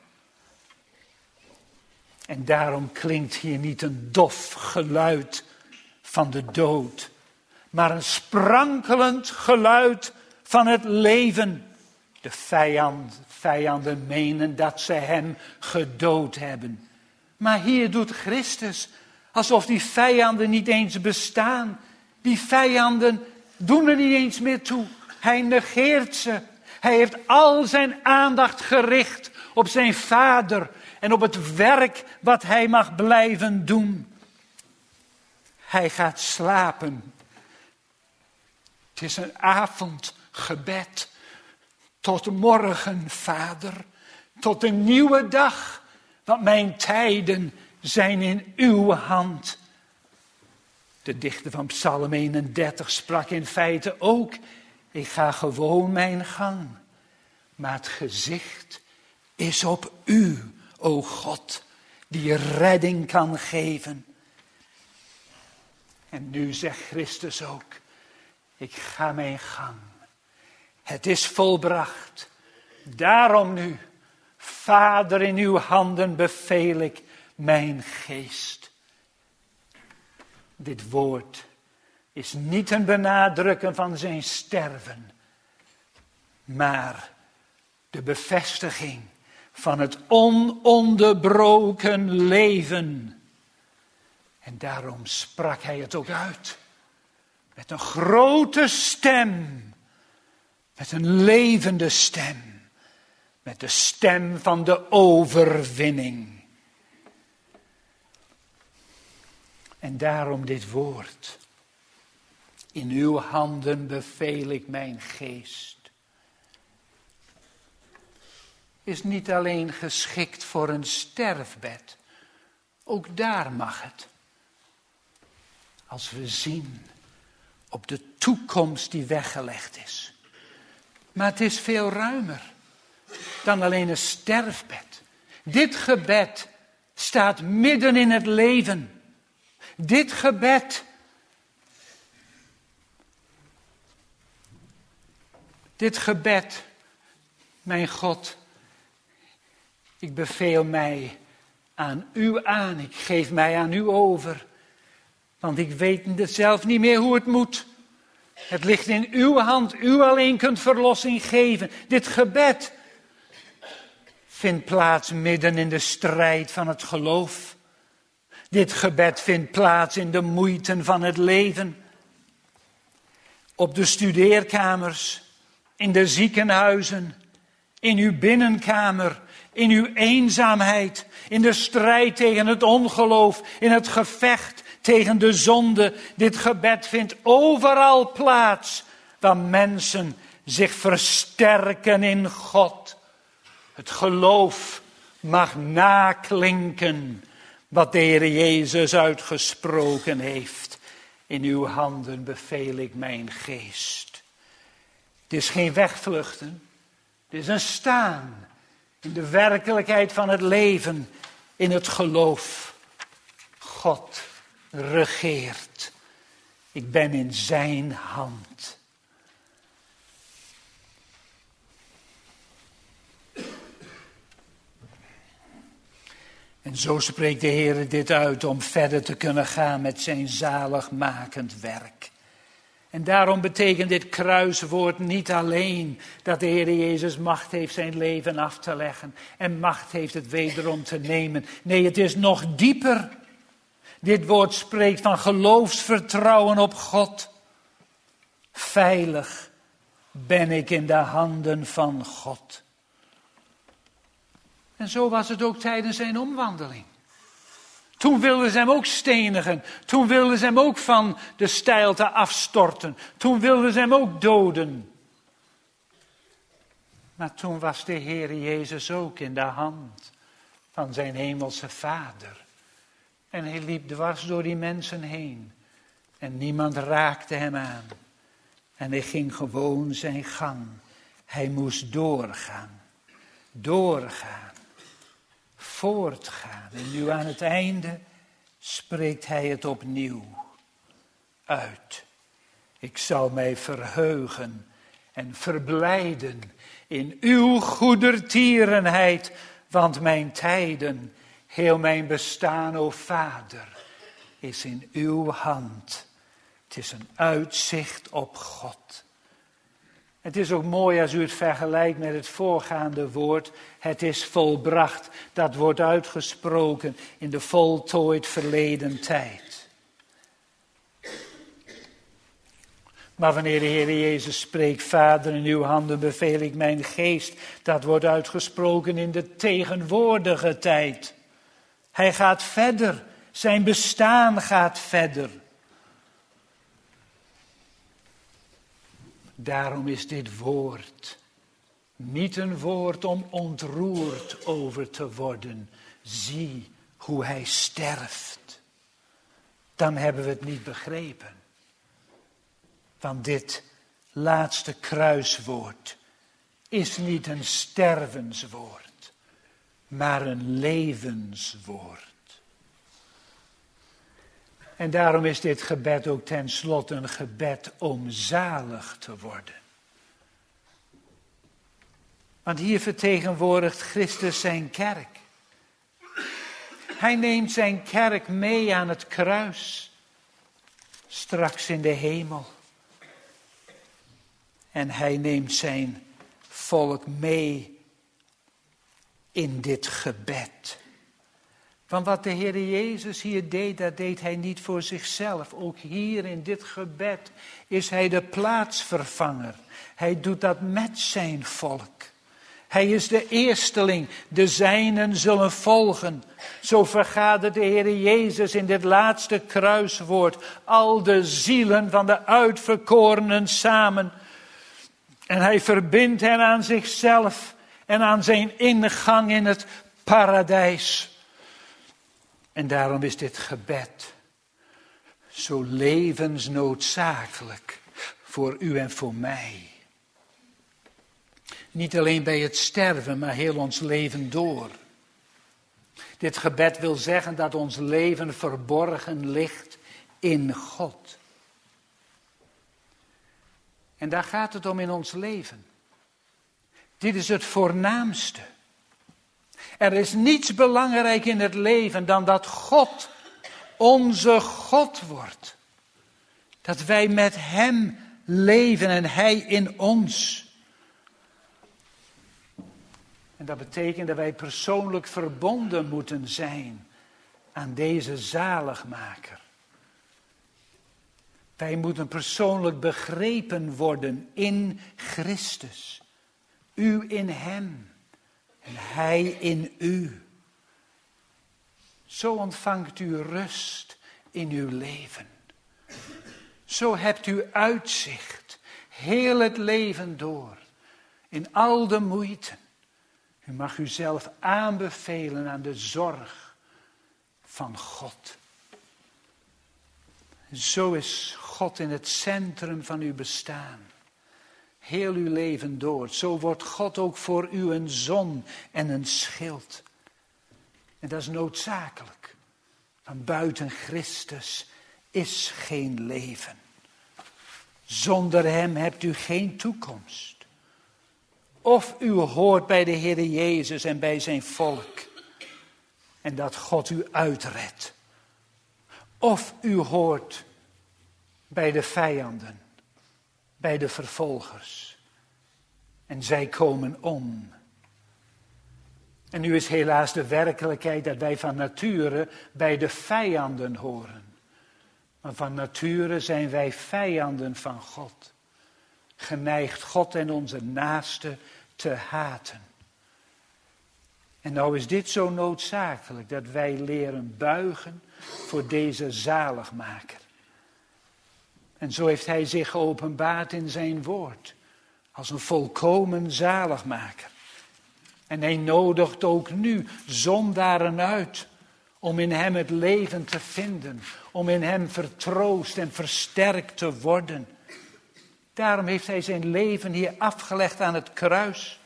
En daarom klinkt hier niet een dof geluid van de dood, maar een sprankelend geluid van het leven. De vijanden menen dat ze hem gedood hebben. Maar hier doet Christus alsof die vijanden niet eens bestaan. Die vijanden doen er niet eens meer toe. Hij negeert ze. Hij heeft al zijn aandacht gericht op zijn Vader en op het werk wat hij mag blijven doen. Hij gaat slapen. Het is een avondgebed. Tot morgen, Vader, tot een nieuwe dag, want mijn tijden zijn in uw hand. De dichter van Psalm 31 sprak in feite ook, ik ga gewoon mijn gang, maar het gezicht is op u, o God, die redding kan geven. En nu zegt Christus ook, ik ga mijn gang. Het is volbracht. Daarom nu, Vader, in uw handen beveel ik mijn geest. Dit woord is niet een benadrukken van zijn sterven, maar de bevestiging van het ononderbroken leven. En daarom sprak hij het ook uit. Met een grote stem. Met een levende stem. Met de stem van de overwinning. En daarom dit woord. In uw handen beveel ik mijn geest. Is niet alleen geschikt voor een sterfbed. Ook daar mag het. Als we zien op de toekomst die weggelegd is. Maar het is veel ruimer dan alleen een sterfbed. Dit gebed staat midden in het leven. Dit gebed, mijn God, ik beveel mij aan u aan. Ik geef mij aan u over. Want ik weet zelf niet meer hoe het moet. Het ligt in uw hand. U alleen kunt verlossing geven. Dit gebed vindt plaats midden in de strijd van het geloof. Dit gebed vindt plaats in de moeiten van het leven. Op de studeerkamers, in de ziekenhuizen, in uw binnenkamer, in uw eenzaamheid, in de strijd tegen het ongeloof, in het gevecht tegen de zonde. Dit gebed vindt overal plaats waar mensen zich versterken in God. Het geloof mag naklinken wat de Heer Jezus uitgesproken heeft. In uw handen beveel ik mijn geest. Het is geen wegvluchten. Het is een staan in de werkelijkheid van het leven, in het geloof. God regeert. Ik ben in zijn hand. En zo spreekt de Heer dit uit om verder te kunnen gaan met zijn zaligmakend werk. En daarom betekent dit kruiswoord niet alleen dat de Heer Jezus macht heeft zijn leven af te leggen en macht heeft het wederom te nemen. Nee, het is nog dieper. Dit woord spreekt van geloofsvertrouwen op God. Veilig ben ik in de handen van God. En zo was het ook tijdens zijn omwandeling. Toen wilden ze hem ook stenigen. Toen wilden ze hem ook van de steilte afstorten. Toen wilden ze hem ook doden. Maar toen was de Heer Jezus ook in de hand van zijn hemelse Vader. En hij liep dwars door die mensen heen. En niemand raakte hem aan. En hij ging gewoon zijn gang. Hij moest doorgaan. Doorgaan. Voortgaan. En nu aan het einde spreekt hij het opnieuw uit. Ik zal mij verheugen en verblijden in uw goedertierenheid, want mijn tijden, heel mijn bestaan, o Vader, is in uw hand. Het is een uitzicht op God. Het is ook mooi als u het vergelijkt met het voorgaande woord. Het is volbracht. Dat wordt uitgesproken in de voltooid verleden tijd. Maar wanneer de Heer Jezus spreekt, Vader, in uw handen beveel ik mijn geest. Dat wordt uitgesproken in de tegenwoordige tijd. Hij gaat verder. Zijn bestaan gaat verder. Daarom is dit woord niet een woord om ontroerd over te worden. Zie hoe hij sterft. Dan hebben we het niet begrepen. Want dit laatste kruiswoord is niet een stervenswoord, maar een levenswoord. En daarom is dit gebed ook tenslotte een gebed om zalig te worden. Want hier vertegenwoordigt Christus zijn kerk. Hij neemt zijn kerk mee aan het kruis, straks in de hemel. En hij neemt zijn volk mee in dit gebed. Want wat de Heer Jezus hier deed, dat deed hij niet voor zichzelf. Ook hier in dit gebed is hij de plaatsvervanger. Hij doet dat met zijn volk. Hij is de eersteling, de zijnen zullen volgen. Zo vergadert de Heer Jezus in dit laatste kruiswoord al de zielen van de uitverkorenen samen. En hij verbindt hen aan zichzelf en aan zijn ingang in het paradijs. En daarom is dit gebed zo levensnoodzakelijk voor u en voor mij. Niet alleen bij het sterven, maar heel ons leven door. Dit gebed wil zeggen dat ons leven verborgen ligt in God. En daar gaat het om in ons leven. Dit is het voornaamste. Er is niets belangrijk in het leven dan dat God onze God wordt. Dat wij met hem leven en hij in ons. En dat betekent dat wij persoonlijk verbonden moeten zijn aan deze zaligmaker. Wij moeten persoonlijk begrepen worden in Christus. U in hem en hij in u. Zo ontvangt u rust in uw leven. Zo hebt u uitzicht, heel het leven door, in al de moeite. U mag uzelf aanbevelen aan de zorg van God. Zo is God in het centrum van uw bestaan. Heel uw leven door. Zo wordt God ook voor u een zon en een schild. En dat is noodzakelijk. Want buiten Christus is geen leven. Zonder hem hebt u geen toekomst. Of u hoort bij de Heer Jezus en bij zijn volk. En dat God u uitredt. Of u hoort bij de vijanden. Bij de vervolgers. En zij komen om. En nu is helaas de werkelijkheid dat wij van nature bij de vijanden horen. Maar van nature zijn wij vijanden van God. Geneigd God en onze naaste te haten. En nou is dit zo noodzakelijk dat wij leren buigen voor deze zaligmaker. En zo heeft hij zich geopenbaard in zijn woord. Als een volkomen zaligmaker. En hij nodigt ook nu zondaren uit. Om in hem het leven te vinden. Om in hem vertroost en versterkt te worden. Daarom heeft hij zijn leven hier afgelegd aan het kruis.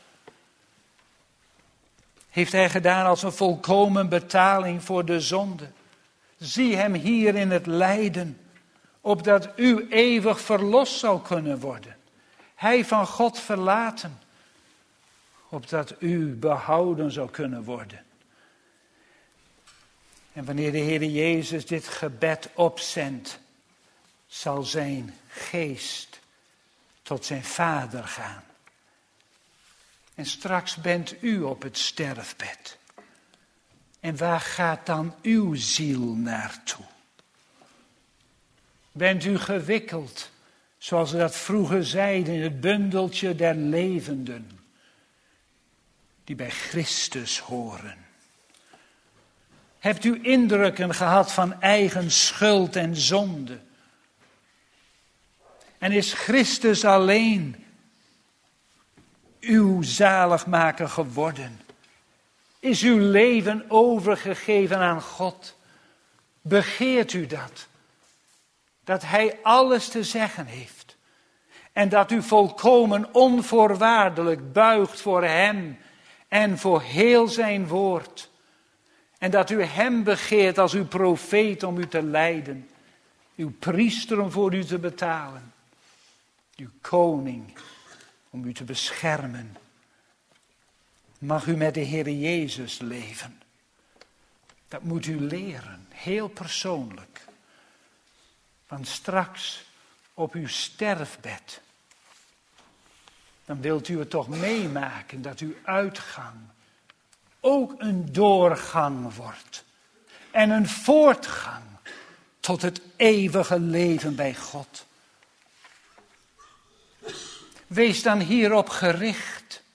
Heeft hij gedaan als een volkomen betaling voor de zonde. Zie hem hier in het lijden. Opdat u eeuwig verlost zou kunnen worden. Hij van God verlaten. Opdat u behouden zou kunnen worden. En wanneer de Heer Jezus dit gebed opzendt, zal zijn geest tot zijn Vader gaan. En straks bent u op het sterfbed. En waar gaat dan uw ziel naartoe? Bent u gewikkeld, zoals we dat vroeger zeiden, in het bundeltje der levenden, die bij Christus horen? Hebt u indrukken gehad van eigen schuld en zonde? En is Christus alleen uw zaligmaker geworden? Is uw leven overgegeven aan God? Begeert u dat? Dat hij alles te zeggen heeft. En dat u volkomen onvoorwaardelijk buigt voor hem en voor heel zijn woord. En dat u hem begeert als uw profeet om u te leiden. Uw priester om voor u te betalen. Uw koning om u te beschermen. Mag u met de Heer Jezus leven. Dat moet u leren, heel persoonlijk. Want straks op uw sterfbed, dan wilt u het toch meemaken dat uw uitgang ook een doorgang wordt. En een voortgang tot het eeuwige leven bij God. Wees dan hierop gericht.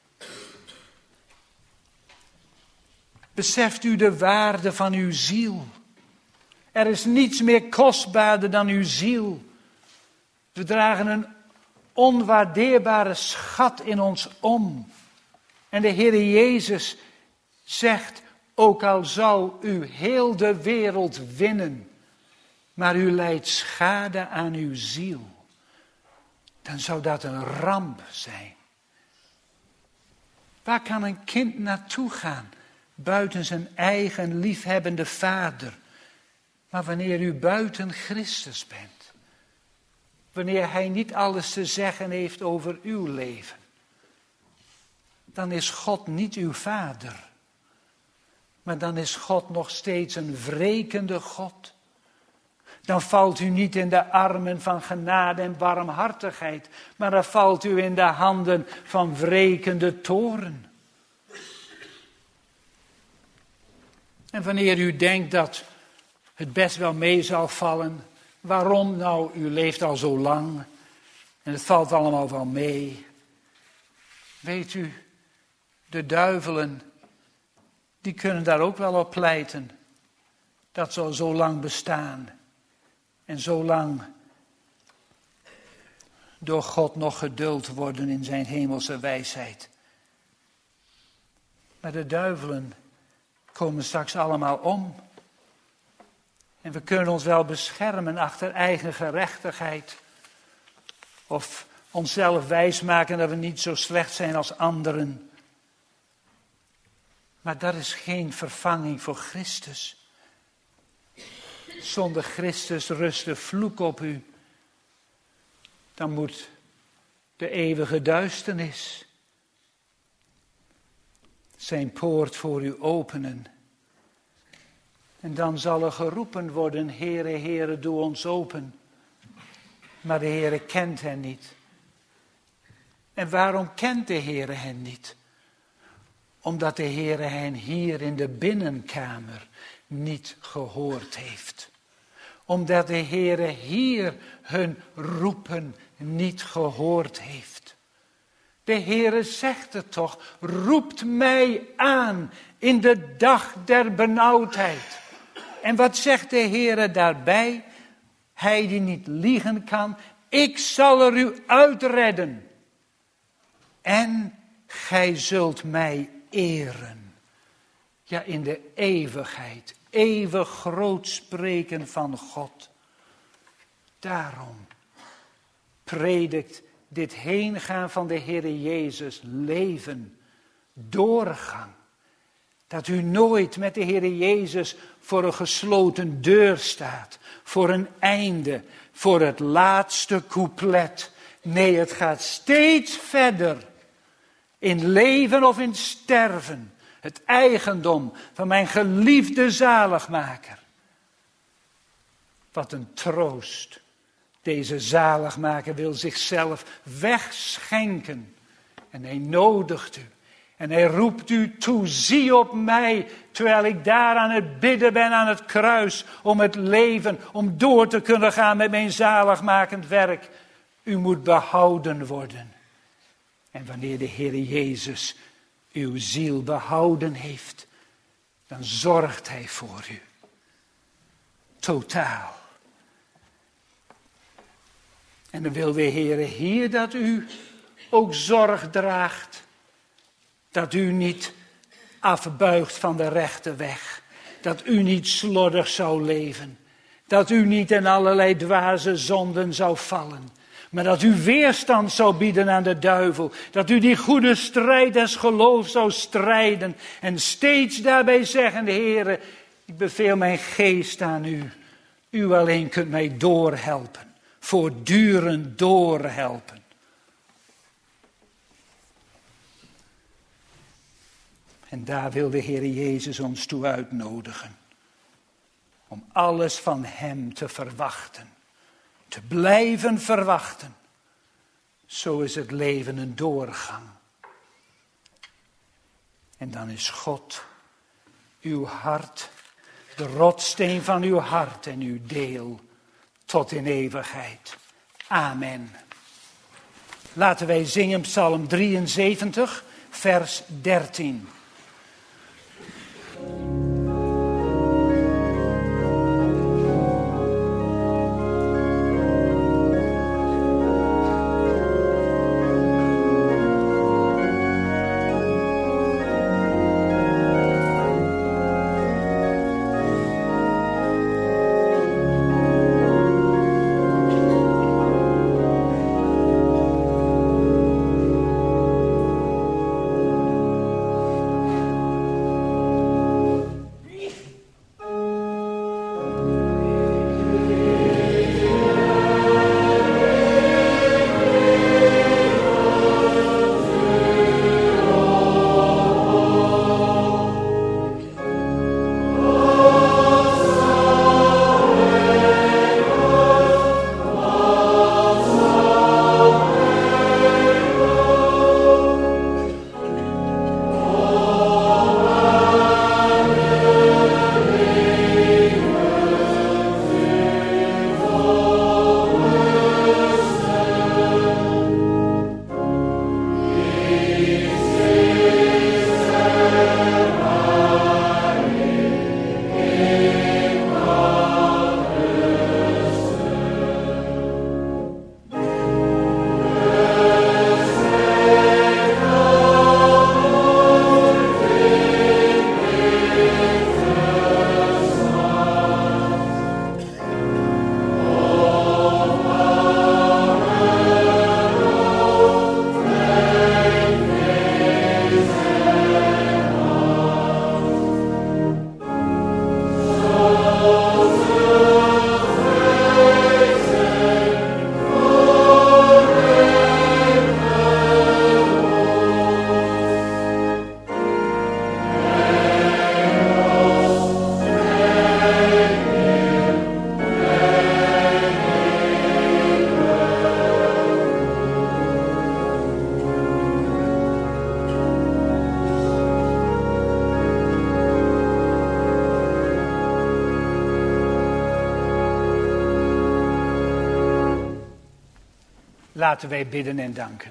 Beseft u de waarde van uw ziel. Er is niets meer kostbaarder dan uw ziel. We dragen een onwaardeerbare schat in ons om. En de Heer Jezus zegt, ook al zou u heel de wereld winnen, maar u lijdt schade aan uw ziel, dan zou dat een ramp zijn. Waar kan een kind naartoe gaan, buiten zijn eigen liefhebbende vader? Maar wanneer u buiten Christus bent, wanneer hij niet alles te zeggen heeft over uw leven, dan is God niet uw vader. Maar dan is God nog steeds een wrekende God. Dan valt u niet in de armen van genade en barmhartigheid, maar dan valt u in de handen van wrekende toorn. En wanneer u denkt dat het best wel mee zal vallen, waarom nou? U leeft al zo lang en het valt allemaal wel mee. Weet u, de duivelen, die kunnen daar ook wel op pleiten. Dat ze al zo lang bestaan en zo lang door God nog geduld worden in zijn hemelse wijsheid. Maar de duivelen komen straks allemaal om. En we kunnen ons wel beschermen achter eigen gerechtigheid. Of onszelf wijsmaken dat we niet zo slecht zijn als anderen. Maar dat is geen vervanging voor Christus. Zonder Christus rust de vloek op u. Dan moet de eeuwige duisternis zijn poort voor u openen. En dan zal er geroepen worden, Heere, Heere, doe ons open. Maar de Heere kent hen niet. En waarom kent de Heere hen niet? Omdat de Heere hen hier in de binnenkamer niet gehoord heeft. Omdat de Heere hier hun roepen niet gehoord heeft. De Heere zegt het toch, roept mij aan in de dag der benauwdheid. En wat zegt de Heere daarbij? Hij die niet liegen kan, ik zal er u uitredden. En gij zult mij eren. Ja, in de eeuwigheid, eeuwig groot spreken van God. Daarom predikt dit heengaan van de Heere Jezus leven, doorgang. Dat u nooit met de Heere Jezus voor een gesloten deur staat, voor een einde, voor het laatste couplet. Nee, het gaat steeds verder. In leven of in sterven. Het eigendom van mijn geliefde zaligmaker. Wat een troost. Deze zaligmaker wil zichzelf wegschenken. En hij nodigt u. En hij roept u toe, zie op mij, terwijl ik daar aan het bidden ben aan het kruis. Om het leven, om door te kunnen gaan met mijn zaligmakend werk. U moet behouden worden. En wanneer de Heer Jezus uw ziel behouden heeft, dan zorgt hij voor u. Totaal. En dan wil de Heer hier dat u ook zorg draagt. Dat u niet afbuigt van de rechte weg. Dat u niet slordig zou leven. Dat u niet in allerlei dwaze zonden zou vallen. Maar dat u weerstand zou bieden aan de duivel. Dat u die goede strijd des geloofs zou strijden. En steeds daarbij zeggen, Heere, ik beveel mijn geest aan u. U alleen kunt mij doorhelpen. Voortdurend doorhelpen. En daar wil de Heer Jezus ons toe uitnodigen. Om alles van hem te verwachten. Te blijven verwachten. Zo is het leven een doorgang. En dan is God uw hart, de rotsteen van uw hart en uw deel tot in eeuwigheid. Amen. Laten wij zingen Psalm 73, vers 13. Laten wij bidden en danken.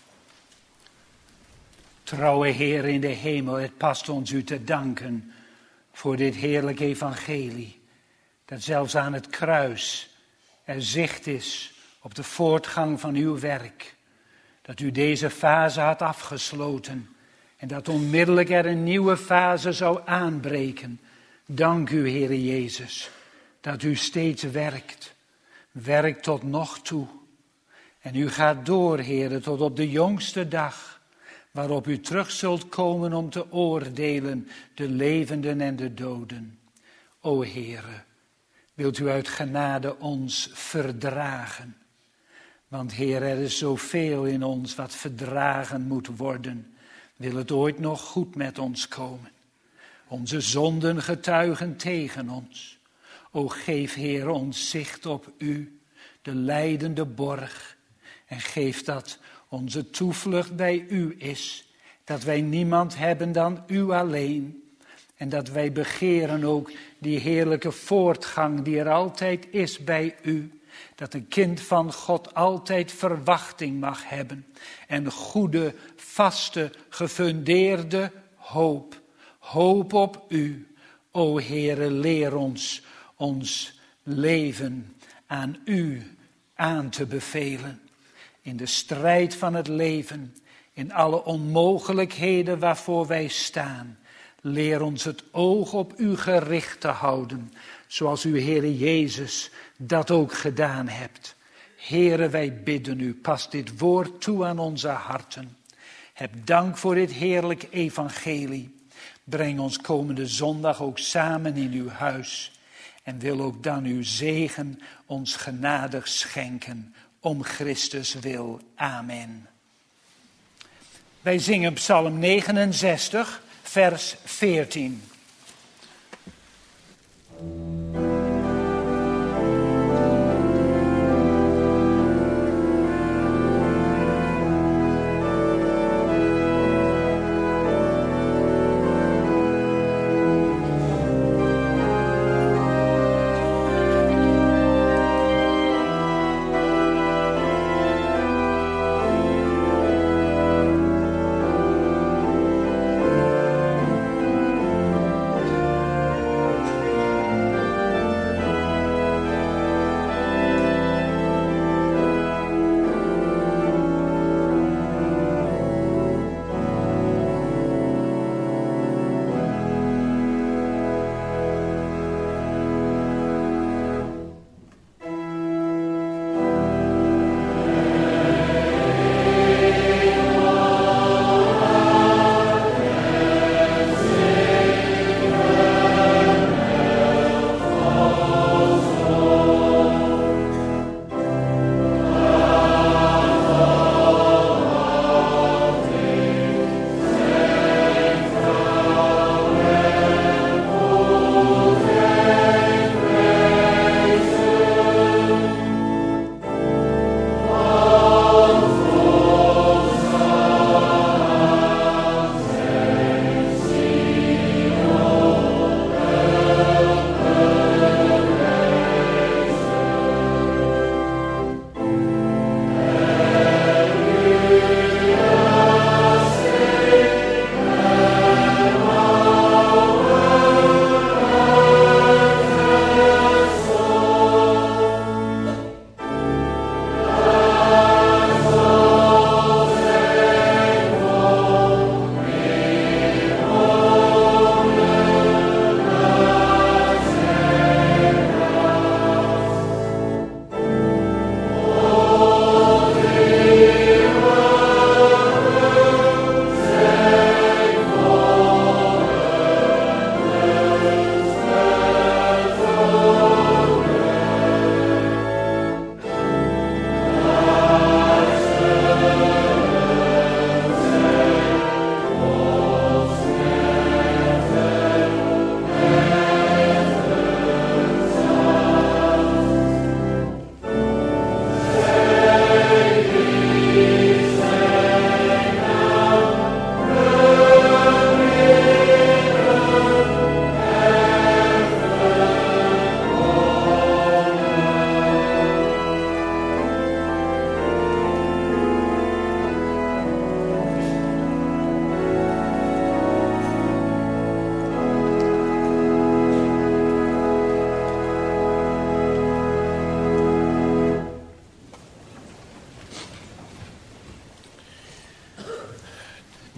Trouwe Heer in de hemel, het past ons u te danken voor dit heerlijke evangelie. Dat zelfs aan het kruis er zicht is op de voortgang van uw werk. Dat u deze fase had afgesloten en dat onmiddellijk er een nieuwe fase zou aanbreken. Dank u, Heere Jezus, dat u steeds werkt. Werkt tot nog toe. En u gaat door, Heere, tot op de jongste dag, waarop u terug zult komen om te oordelen de levenden en de doden. O Heere, wilt u uit genade ons verdragen? Want Heer, er is zoveel in ons wat verdragen moet worden. Wil het ooit nog goed met ons komen? Onze zonden getuigen tegen ons. O geef, Heer, ons zicht op u, de lijdende borg. En geef dat onze toevlucht bij u is. Dat wij niemand hebben dan u alleen. En dat wij begeren ook die heerlijke voortgang die er altijd is bij u. Dat een kind van God altijd verwachting mag hebben. En goede, vaste, gefundeerde hoop. Hoop op u. O Heere, leer ons leven aan u aan te bevelen. In de strijd van het leven, in alle onmogelijkheden waarvoor wij staan. Leer ons het oog op u gericht te houden, zoals uw Heere Jezus dat ook gedaan hebt. Heere, wij bidden u, pas dit woord toe aan onze harten. Heb dank voor dit heerlijk evangelie. Breng ons komende zondag ook samen in uw huis. En wil ook dan uw zegen ons genadig schenken. Om Christus wil. Amen. Wij zingen Psalm 69, vers 14.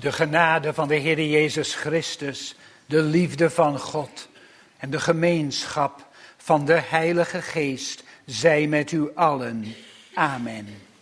De genade van de Heer Jezus Christus, de liefde van God en de gemeenschap van de Heilige Geest zij met u allen. Amen.